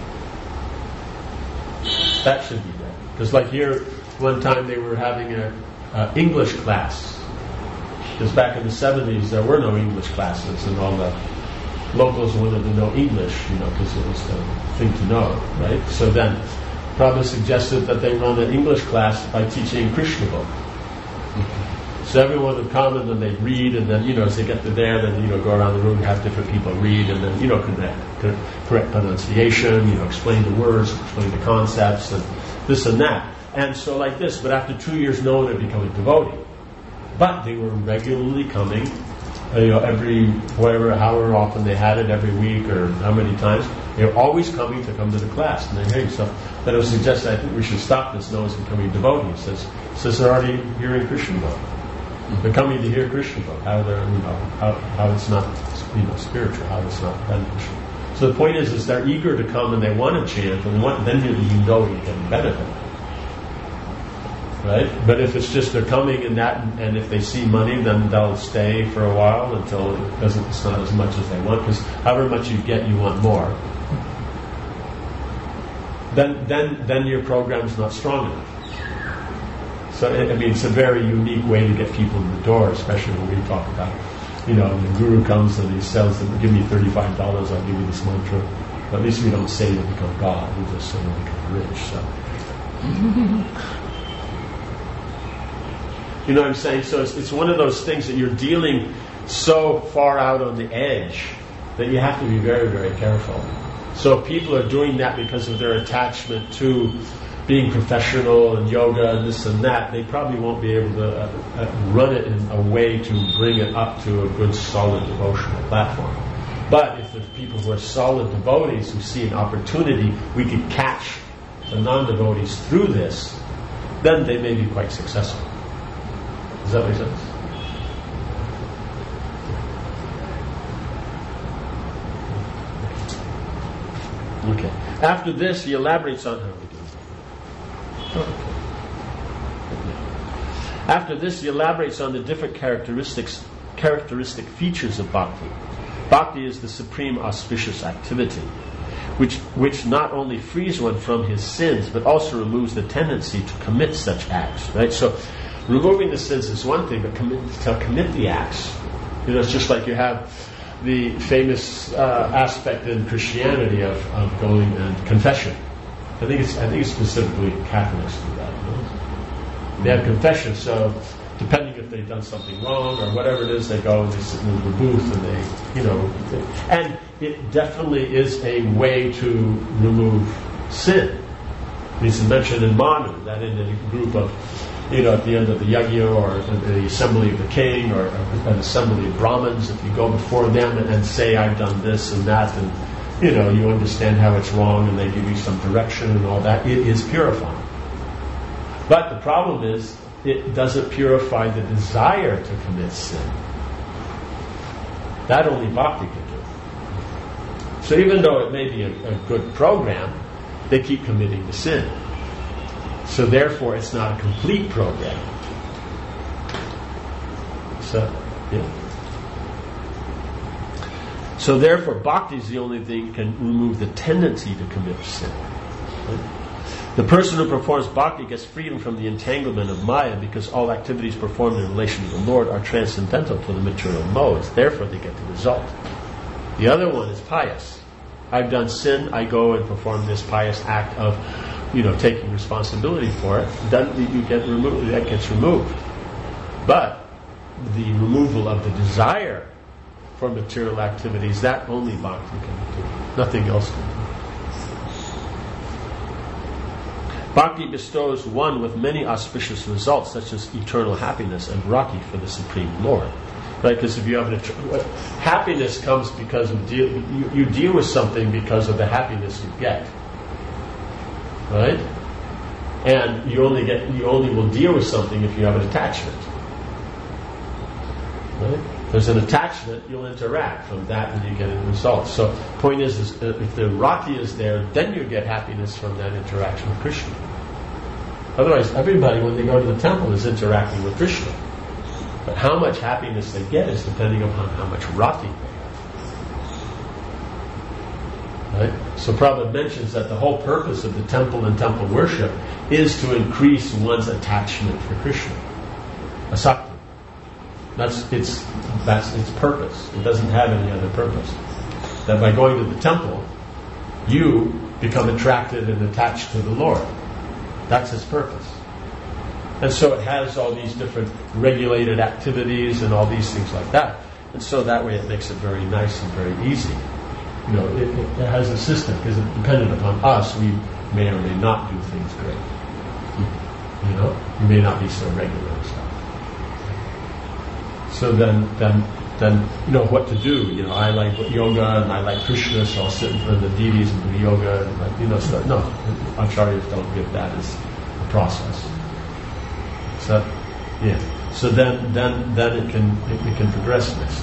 That should be there. Because like here, one time they were having an English class. Because back in the seventies, there were no English classes, and all the locals wanted to know English, you know, because it was the thing to know, right? So then, Prabhupada suggested that they run an English class by teaching Krishna book. So everyone would come, and then they'd read, and then, you know, as they get to there, then, you know, go around the room, have different people read, and then, you know, correct, correct pronunciation, you know, explain the words, explain the concepts, and this and that. And so like this, but after two years, no one had become a devotee. But they were regularly coming, uh, you know, every, whatever, however often they had it, every week or how many times. They were always coming to come to the class. And they're hearing stuff. Then it was suggested, I think we should stop this. No one's becoming devotees. Says, says they're already hearing Krishna book. They're coming to hear Krishna book. How they're, you know, how, how it's not, you know, spiritual, how it's not beneficial. So the point is, is they're eager to come and they want to chant, and they want, then you, you know you can benefit. Right? But if it's just they're coming and that, and if they see money, then they'll stay for a while until it doesn't, it's not as much as they want. Because however much you get, you want more. Then, then, then your program's not strong enough. So I mean, it's a very unique way to get people in the door, especially when we talk about, you know, the guru comes and he sells them, give me thirty-five dollars, I'll give you this mantra. But at least we don't say you become God, we just say you become rich. So. You know what I'm saying? So it's, it's one of those things that you're dealing so far out on the edge that you have to be very, very careful. So if people are doing that because of their attachment to being professional and yoga and this and that, they probably won't be able to uh, uh, run it in a way to bring it up to a good, solid devotional platform. But if there's people who are solid devotees who see an opportunity, we could catch the non-devotees through this, then they may be quite successful. Does that make sense? Okay. After this, he elaborates on how we do. Okay. After this, he elaborates on the different characteristics, characteristic features of bhakti. Bhakti is the supreme auspicious activity, which which not only frees one from his sins, but also removes the tendency to commit such acts. Right. So, removing the sins is one thing, but commit, to commit the acts, you know, it's just like you have the famous uh, aspect in Christianity of, of going and confession. I think it's I think it's specifically Catholics do that. You know? They have confession, so depending if they've done something wrong or whatever it is, they go and they sit in the booth and they, you know, they, and it definitely is a way to remove sin. It's mentioned in Manu, that in a group of, you know, at the end of the yajna or the assembly of the king or an assembly of Brahmins, if you go before them and, and say, I've done this and that, and, you know, you understand how it's wrong and they give you some direction and all that, it is purifying. But the problem is, it doesn't purify the desire to commit sin. That only bhakti can do. So even though it may be a, a good program, they keep committing the sin. So therefore, it's not a complete program. So, yeah. So therefore, bhakti is the only thing that can remove the tendency to commit sin. Right? The person who performs bhakti gets freedom from the entanglement of Maya because all activities performed in relation to the Lord are transcendental to the material modes. Therefore, they get the result. The other one is pious. I've done sin, I go and perform this pious act of, you know, taking responsibility for it. Then you get removed. That gets removed. But the removal of the desire for material activities, that only bhakti can do. Nothing else can do. Bhakti bestows one with many auspicious results, such as eternal happiness and rati for the Supreme Lord. Right? Because if you have an eternal, happiness comes because of deal, you, you deal with something because of the happiness you get. Right? And you only get you only will deal with something if you have an attachment. Right? If there's an attachment, you'll interact from that and you get a result. So point is, is if the rati is there, then you get happiness from that interaction with Krishna. Otherwise, everybody when they go to the temple is interacting with Krishna. But how much happiness they get is depending upon how much rati they have. Right? So Prabhupada mentions that the whole purpose of the temple and temple worship is to increase one's attachment for Krishna. Asakti. That's its that's its purpose. It doesn't have any other purpose. That by going to the temple, you become attracted and attached to the Lord. That's its purpose. And so it has all these different regulated activities and all these things like that. And so that way it makes it very nice and very easy. You know, it, it, it has a system because it's dependent upon us. We may or may not do things great. You know, we may not be so regular and stuff. So then, then, then you know what to do. You know, I like yoga and I like Krishna, so I'll sit in front of the deities and do yoga. And like, you know, so no, acharyas don't give that as a process. So, yeah. So then, then, then it can it, it can progress next.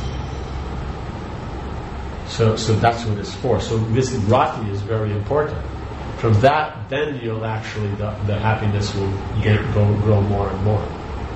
So, so that's what it's for. So this rati is very important. From that, then you'll actually the, the happiness will get go, grow more and more.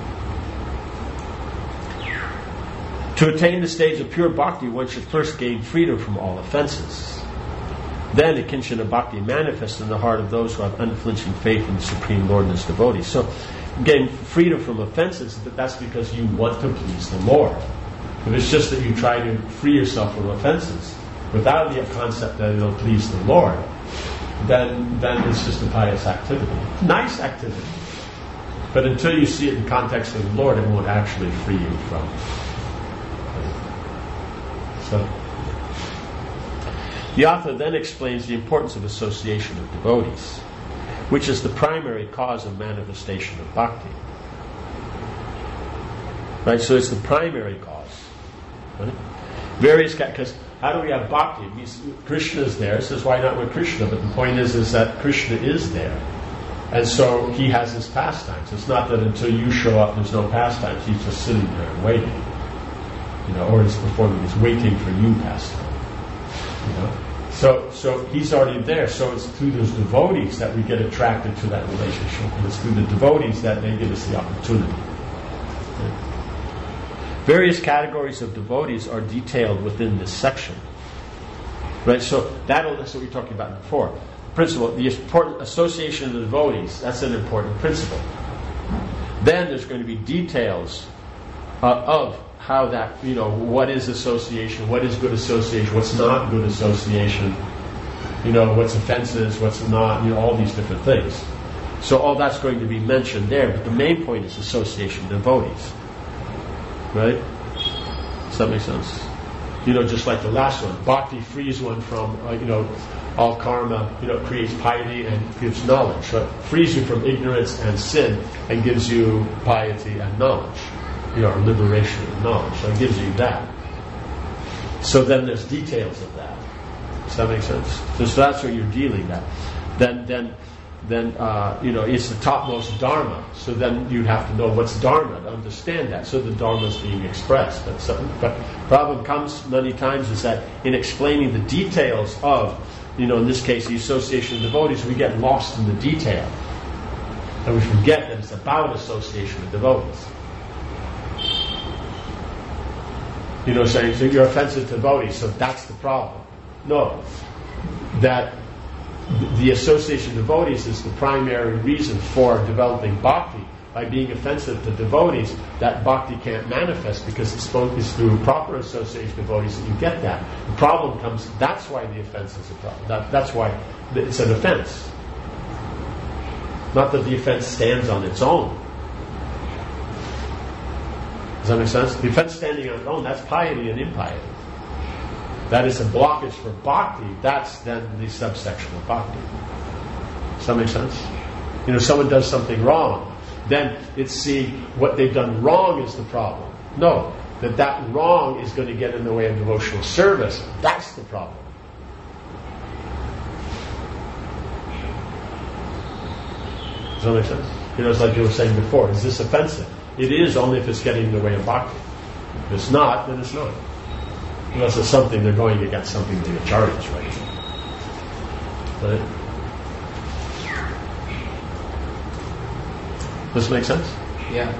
To attain the stage of pure bhakti, one should first gain freedom from all offenses. Then a kinshana bhakti manifests in the heart of those who have unflinching faith in the Supreme Lord and His devotees. So, gain freedom from offenses, but that's because you want to please the Lord. If it's just that you try to free yourself from offenses without the concept that it'll please the Lord, then then it's just a pious activity. Nice activity. But until you see it in context of the Lord, it won't actually free you from it. So, the author then explains the importance of association of devotees, which is the primary cause of manifestation of bhakti. Right? So it's the primary cause. Right? Various, because how do we have bhakti? It means Krishna is there. It says, why not with Krishna? But the point is, is that Krishna is there. And so he has his pastimes. It's not that until you show up, there's no pastimes. He's just sitting there and waiting. You know, or he's performing, he's waiting for you pastime. You know? So, so he's already there. So it's through those devotees that we get attracted to that relationship. And it's through the devotees that they give us the opportunity. Okay? Various categories of devotees are detailed within this section. Right? So that'll, that's what we were talking about before. Principle, the important association of the devotees, that's an important principle. Then there's going to be details uh, of how that, you know, what is association, what is good association, what's not good association, you know, what's offenses, what's not, you know, all these different things. So all that's going to be mentioned there, but the main point is association of devotees. Right? Does that make sense? You know, just like the last one, bhakti frees one from, uh, you know, all karma, you know, creates piety and gives knowledge. So it frees you from ignorance and sin and gives you piety and knowledge. You know, or liberation and knowledge. So it gives you that. So then there's details of that. Does that make sense? So, so that's what you're dealing at. Then, then, then, uh, you know, it's the topmost dharma. So then you'd have to know what's dharma to understand that. So the dharma is being expressed. But, so, but problem comes many times is that in explaining the details of, you know, in this case, the association of devotees, we get lost in the detail. And we forget that it's about association of devotees. You know, saying, so you're offensive to devotees, so that's the problem. No. That the association of devotees is the primary reason for developing bhakti. By being offensive to devotees, that bhakti can't manifest because it's focused through proper association of devotees that you get that. The problem comes, that's why the offense is a problem. That, that's why it's an offense. Not that the offense stands on its own. Does that make sense? The offense standing on its own, that's piety and impiety. That is a blockage for bhakti. That's then the subsection of bhakti. Does that make sense? You know, someone does something wrong, then it's see what they've done wrong is the problem. No, that that wrong is going to get in the way of devotional service. That's the problem. Does that make sense? You know, it's like you were saying before. Is this offensive? It is only if it's getting in the way of bhakti. If it's not, then it's not. Unless it's something they're going against something the acharya is right. Right? Does this make sense? Yeah.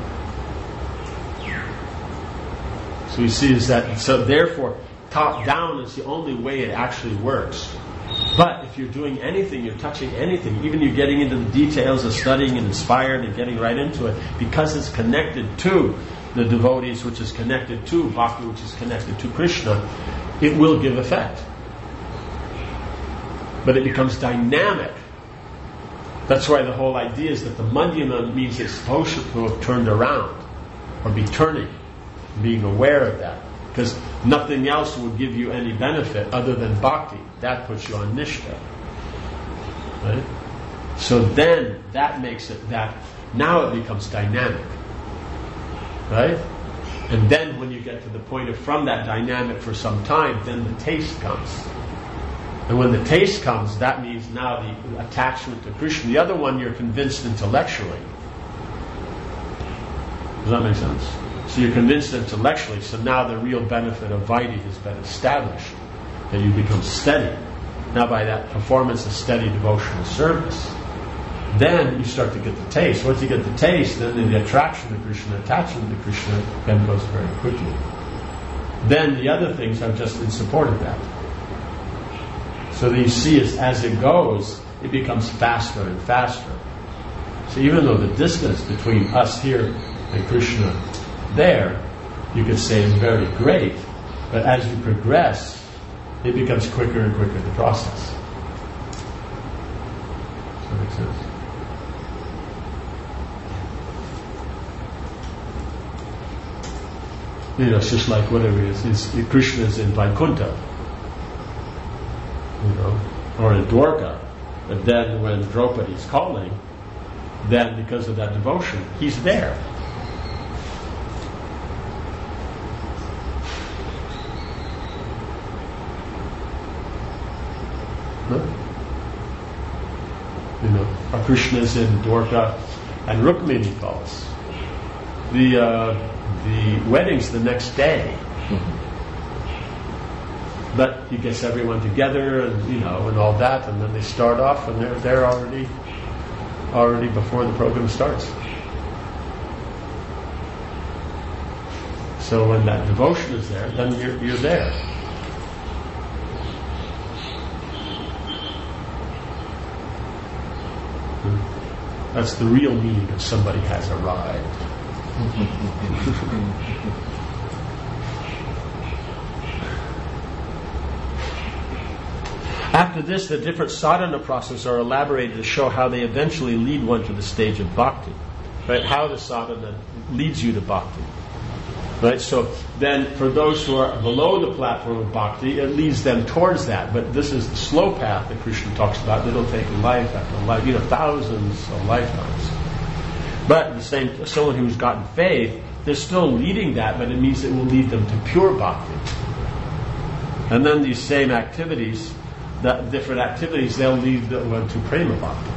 So you see is that, so therefore, top down is the only way it actually works. But if you're doing anything, you're touching anything, even you're getting into the details of studying and inspired and getting right into it, because it's connected to the devotees, which is connected to bhakti, which is connected to Krishna, it will give effect. But it becomes dynamic. That's why the whole idea is that the madhyama means it's supposed to have turned around, or be turning, being aware of that. Because nothing else would give you any benefit other than bhakti. That puts you on nishtha. Right? So then, that makes it that, now it becomes dynamic. Right? And then when you get to the point of from that dynamic for some time, then the taste comes. And when the taste comes, that means now the attachment to Krishna. The other one you're convinced intellectually. Does that make sense? So you're convinced intellectually, so now the real benefit of Vaidhi has been established. That you become steady. Now by that performance of steady devotional service, then you start to get the taste. Once you get the taste, then the attraction to Krishna, attachment to Krishna, then goes very quickly. Then the other things are just in support of that. So that you see as, as it goes, it becomes faster and faster. So even though the distance between us here and Krishna there, you could say is very great, but as you progress, it becomes quicker and quicker the process. Does that make sense? You know, it's just like whatever it is. It's, Krishna is in Vaikuntha, you know, or in Dwarka. But then when Draupadi is calling, then because of that devotion, he's there. Krishna's in Dwarka and Rukmini calls. The uh, the wedding's the next day. But he gets everyone together and you know and all that, and then they start off and they're there already already before the program starts. So when that devotion is there, then you're you're there. That's the real meaning of somebody has arrived. After this, the different sadhana processes are elaborated to show how they eventually lead one to the stage of bhakti. Right? How the sadhana leads you to bhakti. Right? So then for those who are below the platform of bhakti, it leads them towards that. But this is the slow path that Krishna talks about. It'll take life after life, you know, thousands of lifetimes. But the same, someone who's gotten faith, they're still leading that, but it means it will lead them to pure bhakti. And then these same activities, that different activities, they'll lead one to prema bhakti.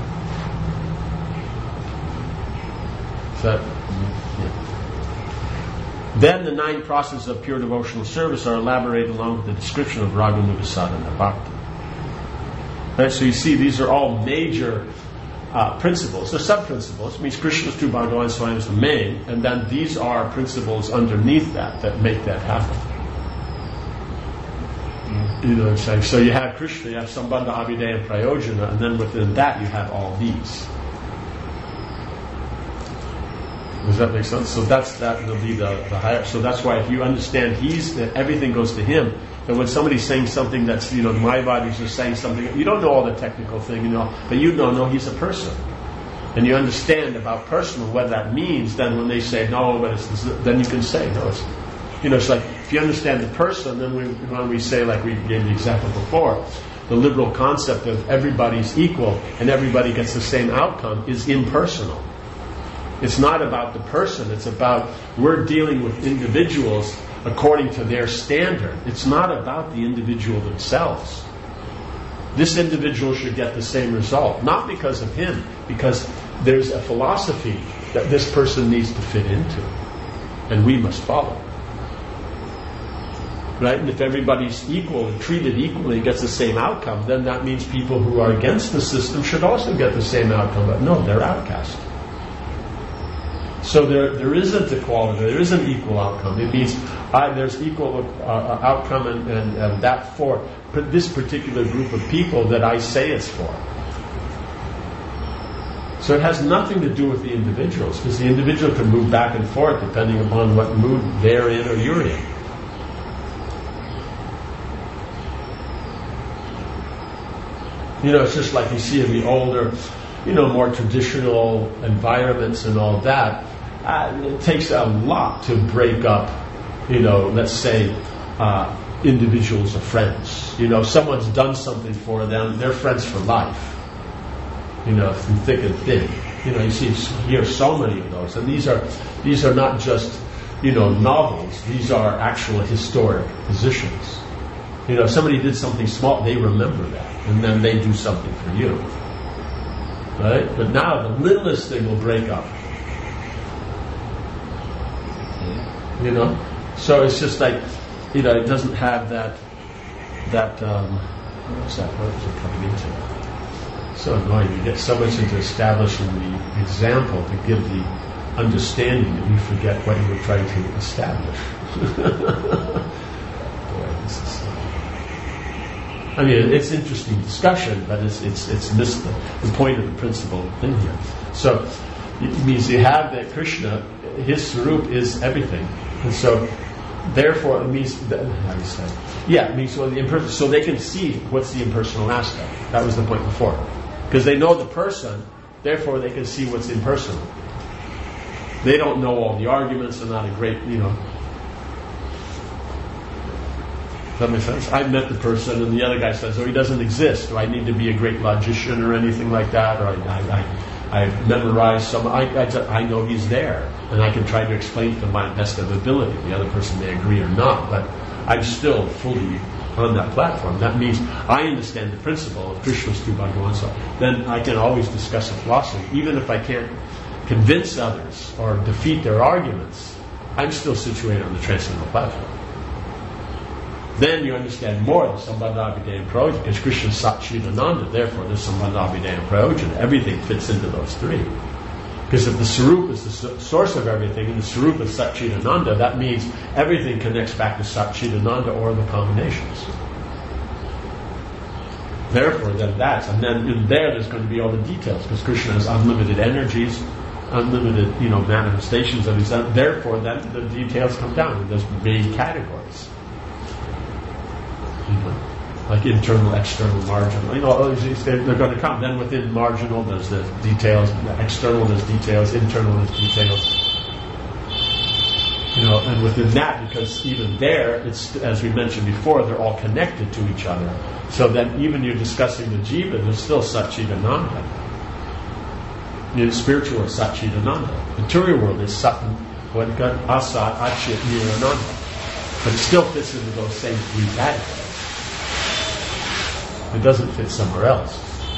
So, yeah. Then the nine processes of pure devotional service are elaborated along with the description of Raganuga sadhana bhakti. Right, so you see, these are all major uh, principles. They're sub-principles. It means Krishna's two Bhagavan Swayam is the main, and then these are principles underneath that that make that happen. You know what I'm saying? So you have Krishna, you have Sambandha, Abhideya, and Prayojana, and then within that you have all these. Does that make sense? So that's that will be the, the higher. So that's why if you understand he's that everything goes to him. And when somebody's saying something that's you know my body's just saying something, you don't know all the technical thing, you know, but you don't know he's a person, and you understand about personal what that means. Then when they say no, but it's this, then you can say no. It's, you know, it's like if you understand the person, then we, when we say like we gave the example before, the liberal concept of everybody's equal and everybody gets the same outcome is impersonal. It's not about the person. It's about we're dealing with individuals according to their standard. It's not about the individual themselves. This individual should get the same result, not because of him, because there's a philosophy that this person needs to fit into, and we must follow. Right? And if everybody's equal and treated equally and gets the same outcome, then that means people who are against the system should also get the same outcome. But no, they're outcast. So there, there isn't equality. There isn't equal outcome. It means I, there's equal uh, outcome, and, and, and that for this particular group of people that I say it's for. So it has nothing to do with the individuals, because the individual can move back and forth depending upon what mood they're in or you're in. You know, it's just like you see in the older, you know, more traditional environments and all that. Uh, it takes a lot to break up, you know, let's say, uh, individuals or friends. You know, someone's done something for them, they're friends for life. You know, through thick and thin. You know, you see, hear so many of those. And these are, these are not just, you know, novels. These are actual historic positions. You know, if somebody did something small, they remember that. And then they do something for you. Right? But now the littlest thing will break up. You know? So it's just like, you know, it doesn't have that, that, um, what's that word is it coming into? So annoying. You get so much into establishing the example to give the understanding that you forget what you were trying to establish. Boy, this is... I mean, it's interesting discussion, but it's it's it's missed the, the point of the principal thing here. So it means you have that Krishna, his Swarup is everything, and so therefore it means that, how do you say? Yeah, it means so the impersonal, so they can see what's the impersonal aspect. That was the point before, because they know the person, therefore they can see what's impersonal. They don't know all the arguments. They're not a great, you know. Does that make sense? I've met the person, and the other guy says, "Oh, he doesn't exist. Do I need to be a great logician or anything like that? Or I, I, I, I memorized some. I, I, I know he's there, and I can try to explain to my best of ability. The other person may agree or not, but I'm still fully on that platform. That means I understand the principle of Krishnastu Bhagavan. So then I can always discuss a philosophy. Even if I can't convince others or defeat their arguments, I'm still situated on the transcendental platform. Then you understand more the Sambandha Abhidheya Prayojan, because Krishna is Satchidananda, therefore there's Sambandha Abhidheya Prayojan. Everything fits into those three. Because if the Sarup is the source of everything, and the Sarup is Satchidananda, that means everything connects back to Satchidananda or the combinations. Therefore, then that's, and then in there there's going to be all the details, because Krishna has unlimited energies, unlimited, you know, manifestations of his. Therefore, then the details come down, and there's main categories. You know, like internal, external, marginal. You know, they're going to come. Then within marginal, there's the details. External, there's details. Internal, there's details. You know, and within that, because even there, it's, as we mentioned before, they're all connected to each other. So then, even you're discussing the jiva, there's still Satchidananda. You know, spiritual is Satchidananda. The material world is Sat, what you got, Asat, Achit, Nirananda. But it still fits into those same three categories. It doesn't fit somewhere else.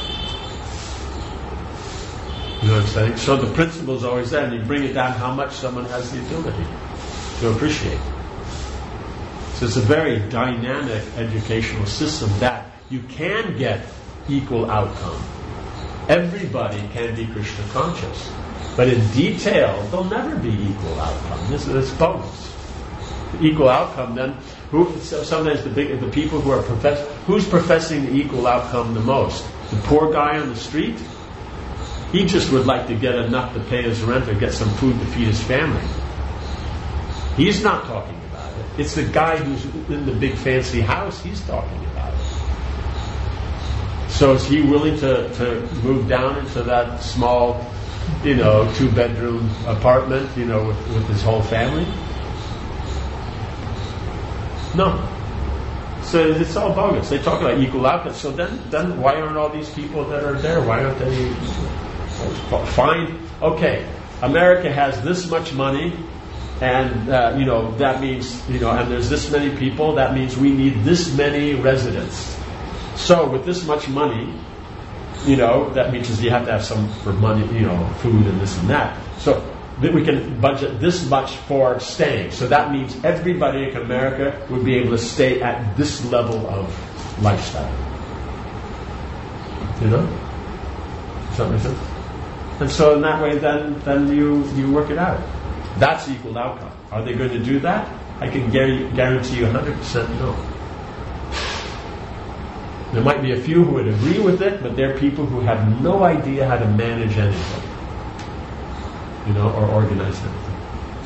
You know what I'm saying? So the principle is always there, and you bring it down how much someone has the ability to appreciate. So it's a very dynamic educational system that you can get equal outcome. Everybody can be Krishna conscious, but in detail, there'll never be equal outcome. This is bogus. The equal outcome, then, who, sometimes the big, the people who are profess, who's professing the equal outcome the most? The poor guy on the street? He just would like to get enough to pay his rent or get some food to feed his family. He's not talking about it. It's the guy who's in the big fancy house, he's talking about it. So is he willing to, to move down into that small, you know, two-bedroom apartment, you know, with, with his whole family? No. So it's all bogus. They talk about equal outcome. So then, then why aren't all these people that are there? Why aren't they find? Okay, America has this much money, and uh, you know that means you know, and there's this many people. That means we need this many residents. So with this much money, you know, that means you have to have some for money, you know, food and this and that. So that we can budget this much for staying. So that means everybody in America would be able to stay at this level of lifestyle. You know? Does that make sense? And so in that way, then then you, you work it out. That's the equal outcome. Are they going to do that? I can guarantee you one hundred percent no. There might be a few who would agree with it, but they're people who have no idea how to manage anything. You know, or organize anything.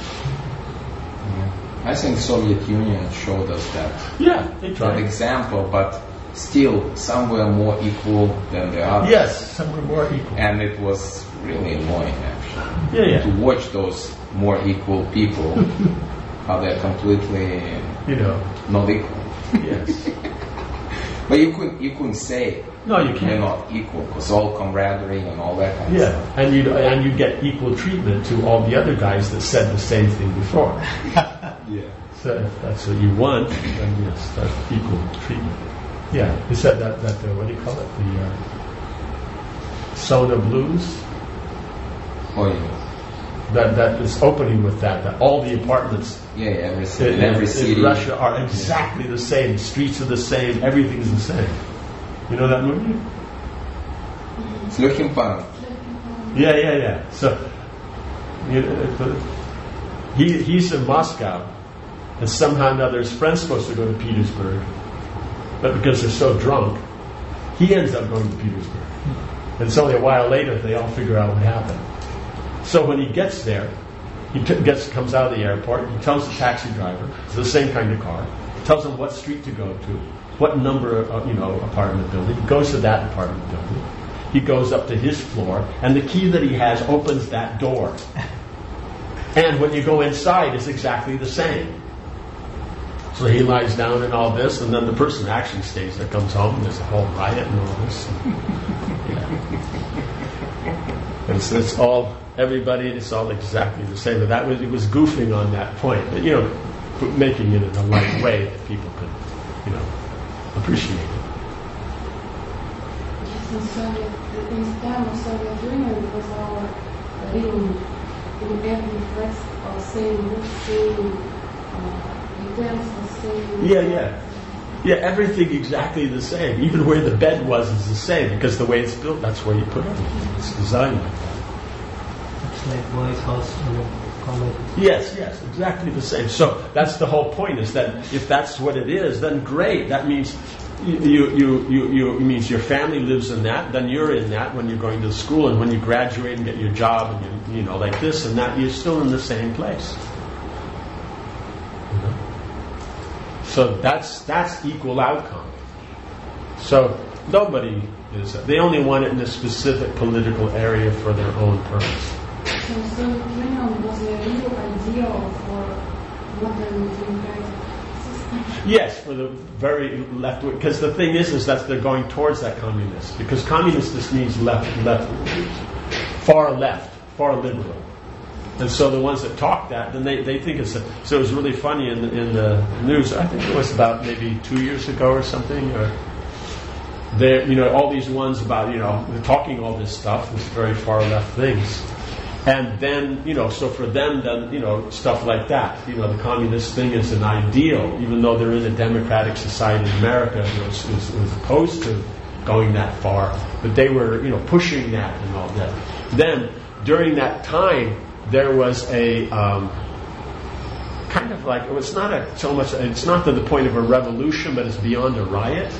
Yeah. I think Soviet Union showed us that. Yeah, they tried. That example, but still somewhere more equal than the others. Yes, somewhere more equal. And it was really annoying, actually. Yeah, yeah. To watch those more equal people, how they're completely, you know, not equal. Yes. But you couldn't, you couldn't say no, you can't. They're not equal, because all camaraderie and all that kind yeah. of stuff. And you and you get equal treatment to all the other guys that said the same thing before. Yeah. So if that's what you want, then yes, that's equal treatment. Yeah. You said that that uh, what do you call it? The uh, Sona Blues. Oh yeah. That that is opening with that. That all the apartments. Yeah, yeah every city, in, in every in city. Russia are exactly the same. The streets are the same. Everything's the same. You know that movie? It's Lehim Pan. Yeah, yeah, yeah. So, you know, he he's in Moscow, and somehow or another his friend's supposed to go to Petersburg, but because they're so drunk, he ends up going to Petersburg. And it's only a while later they all figure out what happened. So when he gets there, he t- gets comes out of the airport. He tells the taxi driver, it's the same kind of car. He tells him what street to go to, what number of, you know, apartment building. He goes to that apartment building. He goes up to his floor, and the key that he has opens that door. And when you go inside, it's exactly the same. So he lies down and all this, and then the person actually stays there, comes home, and there's a whole riot and all this. Yeah. And so it's all, everybody, it's all exactly the same. But that was, it was goofing on that point. But, you know, making it in a light way that people could, you know, appreciate it. Yes, in Soviet, in time of Soviet Union, it was our written in every text or same book, same uh, utensils, same. Yeah, yeah. Yeah, everything exactly the same. Even where the bed was is the same, because the way it's built, that's where you put everything. It's designed like that. It's like boys' hostel, college. Yes, yes, exactly the same. So that's the whole point, is that if that's what it is, then great. That means you, you, you, you, you it means your family lives in that, then you're in that when you're going to school, and when you graduate and get your job, and you, you know, like this and that, you're still in the same place. You know? So that's that's equal outcome. So nobody is. They only want it in a specific political area for their own purpose. So Soviet Union was a real ideal for modern democratic system. Yes, for the very left wing. Because the thing is, is that they're going towards that communist. Because communist just means left, left, far left, far liberal. And so the ones that talk that, then they, they think it's a, so it was really funny in the, in the news. I think it was about maybe two years ago or something. Or they, you know, all these ones about, you know, they're talking all this stuff, this very far left things. And then, you know, so for them, then, you know, stuff like that. You know, the communist thing is an ideal, even though they're in a democratic society in America, you know, is, is, is opposed to going that far. But they were, you know, pushing that and all that. Then, during that time, there was a um, kind of like, it was not a, so much, it's not to the point of a revolution, but it's beyond a riot.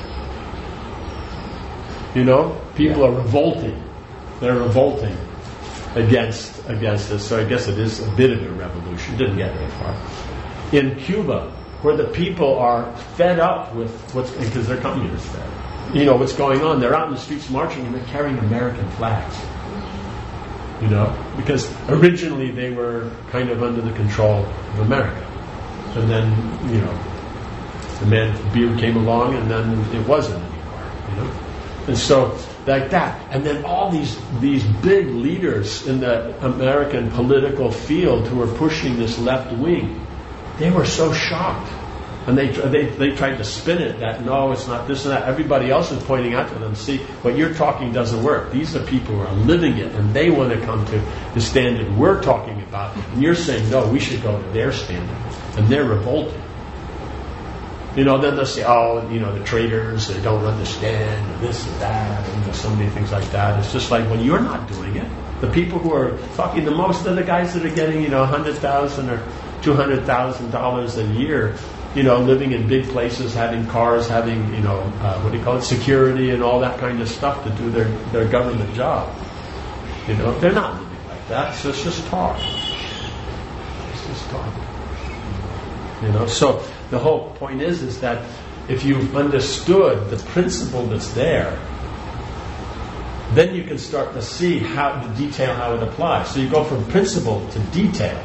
You know, people are revolting. They're revolting against against this. So I guess it is a bit of a revolution. Didn't get very far. In Cuba, where the people are fed up with what's, because they're communists there. You know, what's going on. They're out in the streets marching and they're carrying American flags. You know, because originally they were kind of under the control of America. And then, you know, the man beer came along and then it wasn't anymore, you know. And so, like that. And then all these these big leaders in the American political field who were pushing this left wing, they were so shocked. And they, they they tried to spin it that, no, it's not this and that. Everybody else is pointing out to them, see, what you're talking doesn't work. These are people who are living it, and they want to come to the standard we're talking about. And you're saying, no, we should go to their standard. And they're revolting. You know, then they'll say, oh, you know, the traitors, they don't understand, and this and that, and you know, so many things like that. It's just like, when you're not doing it, the people who are talking the most are the guys that are getting, you know, one hundred thousand dollars or two hundred thousand dollars a year, you know, living in big places, having cars, having, you know, uh, what do you call it, security and all that kind of stuff to do their, their government job. You know, they're not living like that, so it's just talk. It's just talk. You know, so the whole point is, is that if you've understood the principle that's there, then you can start to see how the detail, how it applies. So you go from principle to detail.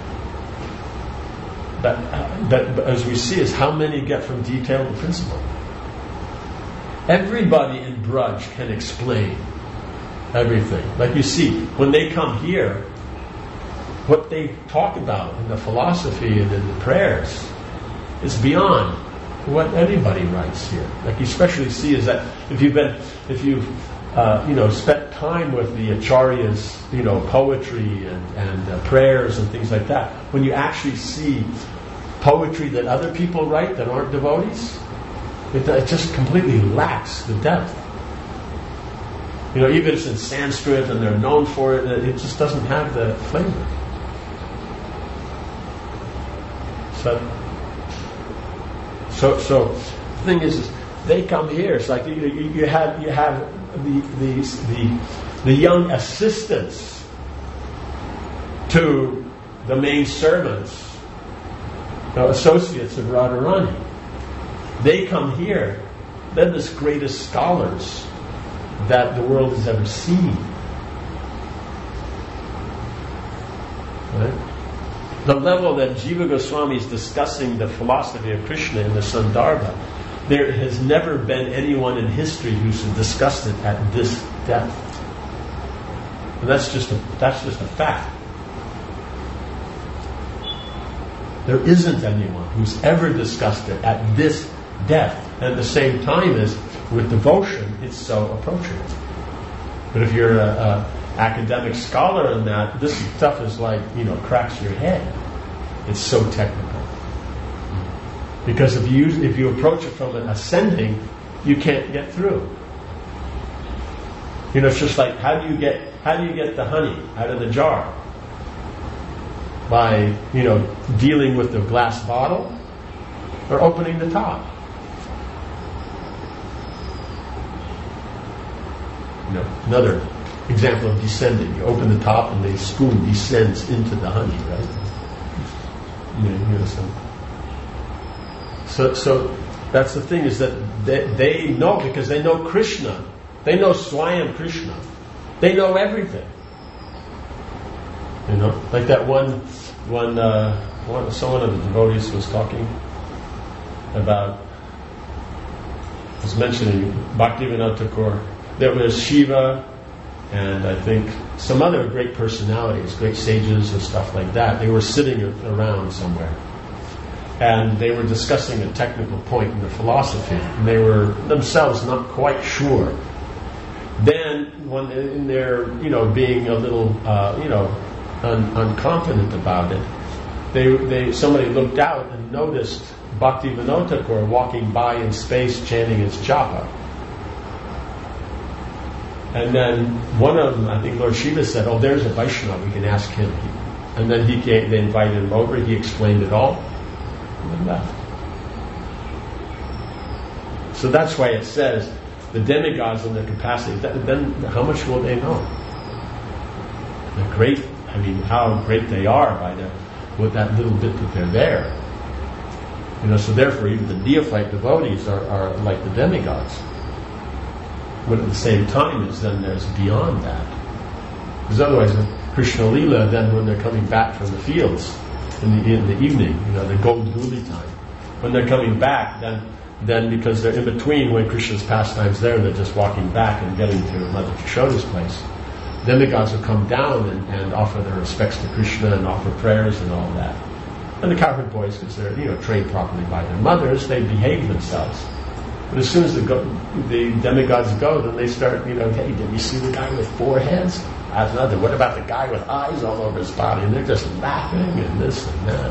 But, but, but as we see, is how many get from detail to principle. Everybody in Braj can explain everything. Like you see, when they come here, what they talk about in the philosophy and in the prayers is beyond what anybody writes here. Like you especially see is that if you've been, if you've uh, you know spent time with the acharyas, you know, poetry and, and uh, prayers and things like that, when you actually see poetry that other people write that aren't devotees, it, it just completely lacks the depth. You know, even if it's in Sanskrit and they're known for it, it just doesn't have the flavor. So, so, so the thing is, is they come here. It's like you, you, you have you have the the the the young assistants to the main servants, you know, associates of Radharani. They come here. They're the greatest scholars that the world has ever seen. Right? The level that Jiva Goswami is discussing the philosophy of Krishna in the Sandarbha, there has never been anyone in history who's discussed it at this depth. And that's just a, that's just a fact. There isn't anyone who's ever discussed it at this depth. And at the same time as with devotion, it's so approachable. But if you're a, a academic scholar in that, this stuff is like, you know, cracks your head. It's so technical. Because if you use, if you approach it from an ascending, you can't get through. You know, it's just like, how do you get how do you get the honey out of the jar? By, you know, dealing with the glass bottle or opening the top. You know, another example of descending. You open the top and the spoon descends into the honey, right? You know, you know, so, so, so that's the thing, is that they, they know, because they know Krishna. They know Swayam Krishna. They know everything. You know, like that one, one, uh, one, someone of the devotees was talking about, was mentioning Bhaktivinoda Thakur. There was Shiva, and I think some other great personalities, great sages and stuff like that. They were sitting around somewhere, and they were discussing a technical point in the philosophy, and they were themselves not quite sure. Then, when in their, you know, being a little, uh, you know, un- unconfident about it, they, they somebody looked out and noticed Bhaktivinoda Thakur walking by in space chanting his japa. And then one of them, I think Lord Shiva said, "Oh, there's a Vaishnava, we can ask him." And then he came, they invited him over, he explained it all, and then left. So that's why it says, the demigods and their capacity, then how much will they know? They're great, I mean, how great they are by the, with that little bit that they're there. You know, so therefore even the neophyte devotees are, are like the demigods. But at the same time, is then there's beyond that. Because otherwise, Krishna Lila, then when they're coming back from the fields in the, in the evening, you know, the Gold Guli time, when they're coming back, then then because they're in between when Krishna's pastimes there, they're just walking back and getting to Mother Yashoda's place. Demigods will come down and, and offer their respects to Krishna and offer prayers and all that. And the cowherd boys, because they're, you know, trained properly by their mothers, they behave themselves. But as soon as the, go, the demigods go, then they start, you know, hey, did you see the guy with four heads? That's another. What about the guy with eyes all over his body? And they're just laughing and this and that.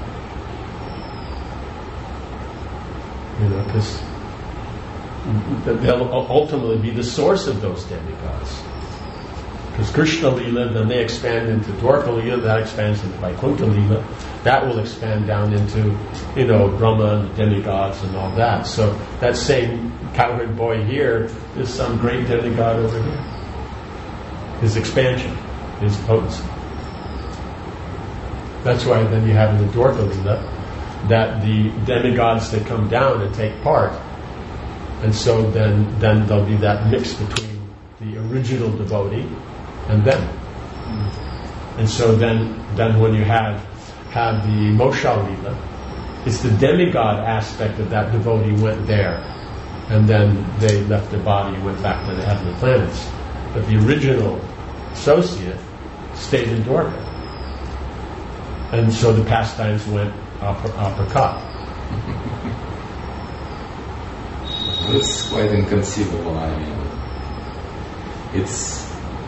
You know, because they'll ultimately be the source of those demigods. Because Krishna Lila, then they expand into Dwarka Lila, that expands into Vaikuntha Lila, that will expand down into, you know, Brahma and the demigods and all that. So that same cowherd boy here is some great demigod over here. His expansion, his potency. That's why then you have in the Dwarka Lila that the demigods that come down and take part, and so then then there'll be that mix between the original devotee and them. Mm. And so then then when you have have the Moksha Lila, it's the demigod aspect of that devotee went there, and then they left their body and went back to the heavenly planets. But the original associate stayed in Dwarka. And so the pastimes went uppercut. It's quite inconceivable. I mean, it's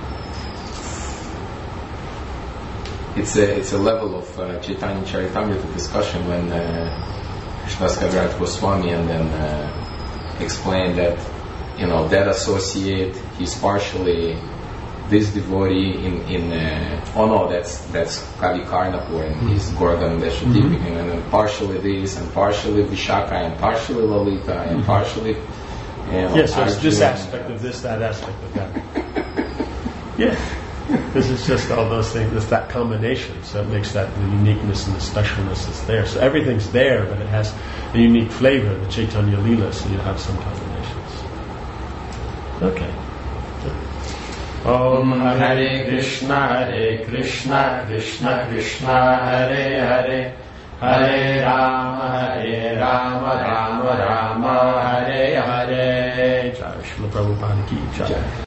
it's a it's a level of uh, Chaitanya Charitamrita discussion when uh, Krishnadas Kaviraj Goswami and then uh, explained that, you know, that associate, he's partially this devotee in in uh, oh no, that's that's Kavi Karnapur and he's Gordon Deshatipik, mm-hmm. and then partially this and partially Vishaka and partially Lalita and mm-hmm. partially, you know, yes, so it's Arjuna this aspect of this, that aspect of that. Yeah, because it's just all those things. It's that combination, so it makes that the uniqueness and the specialness that's there. So everything's there, but it has a unique flavor, the Chaitanya Lila. So you have some combinations. Okay. Om Hare Krishna, Hare Krishna, Krishna Krishna, Hare Hare, Hare Rama, Hare Rama, Rama Rama, Hare Hare. Jai Srila Prabhupada ki jai.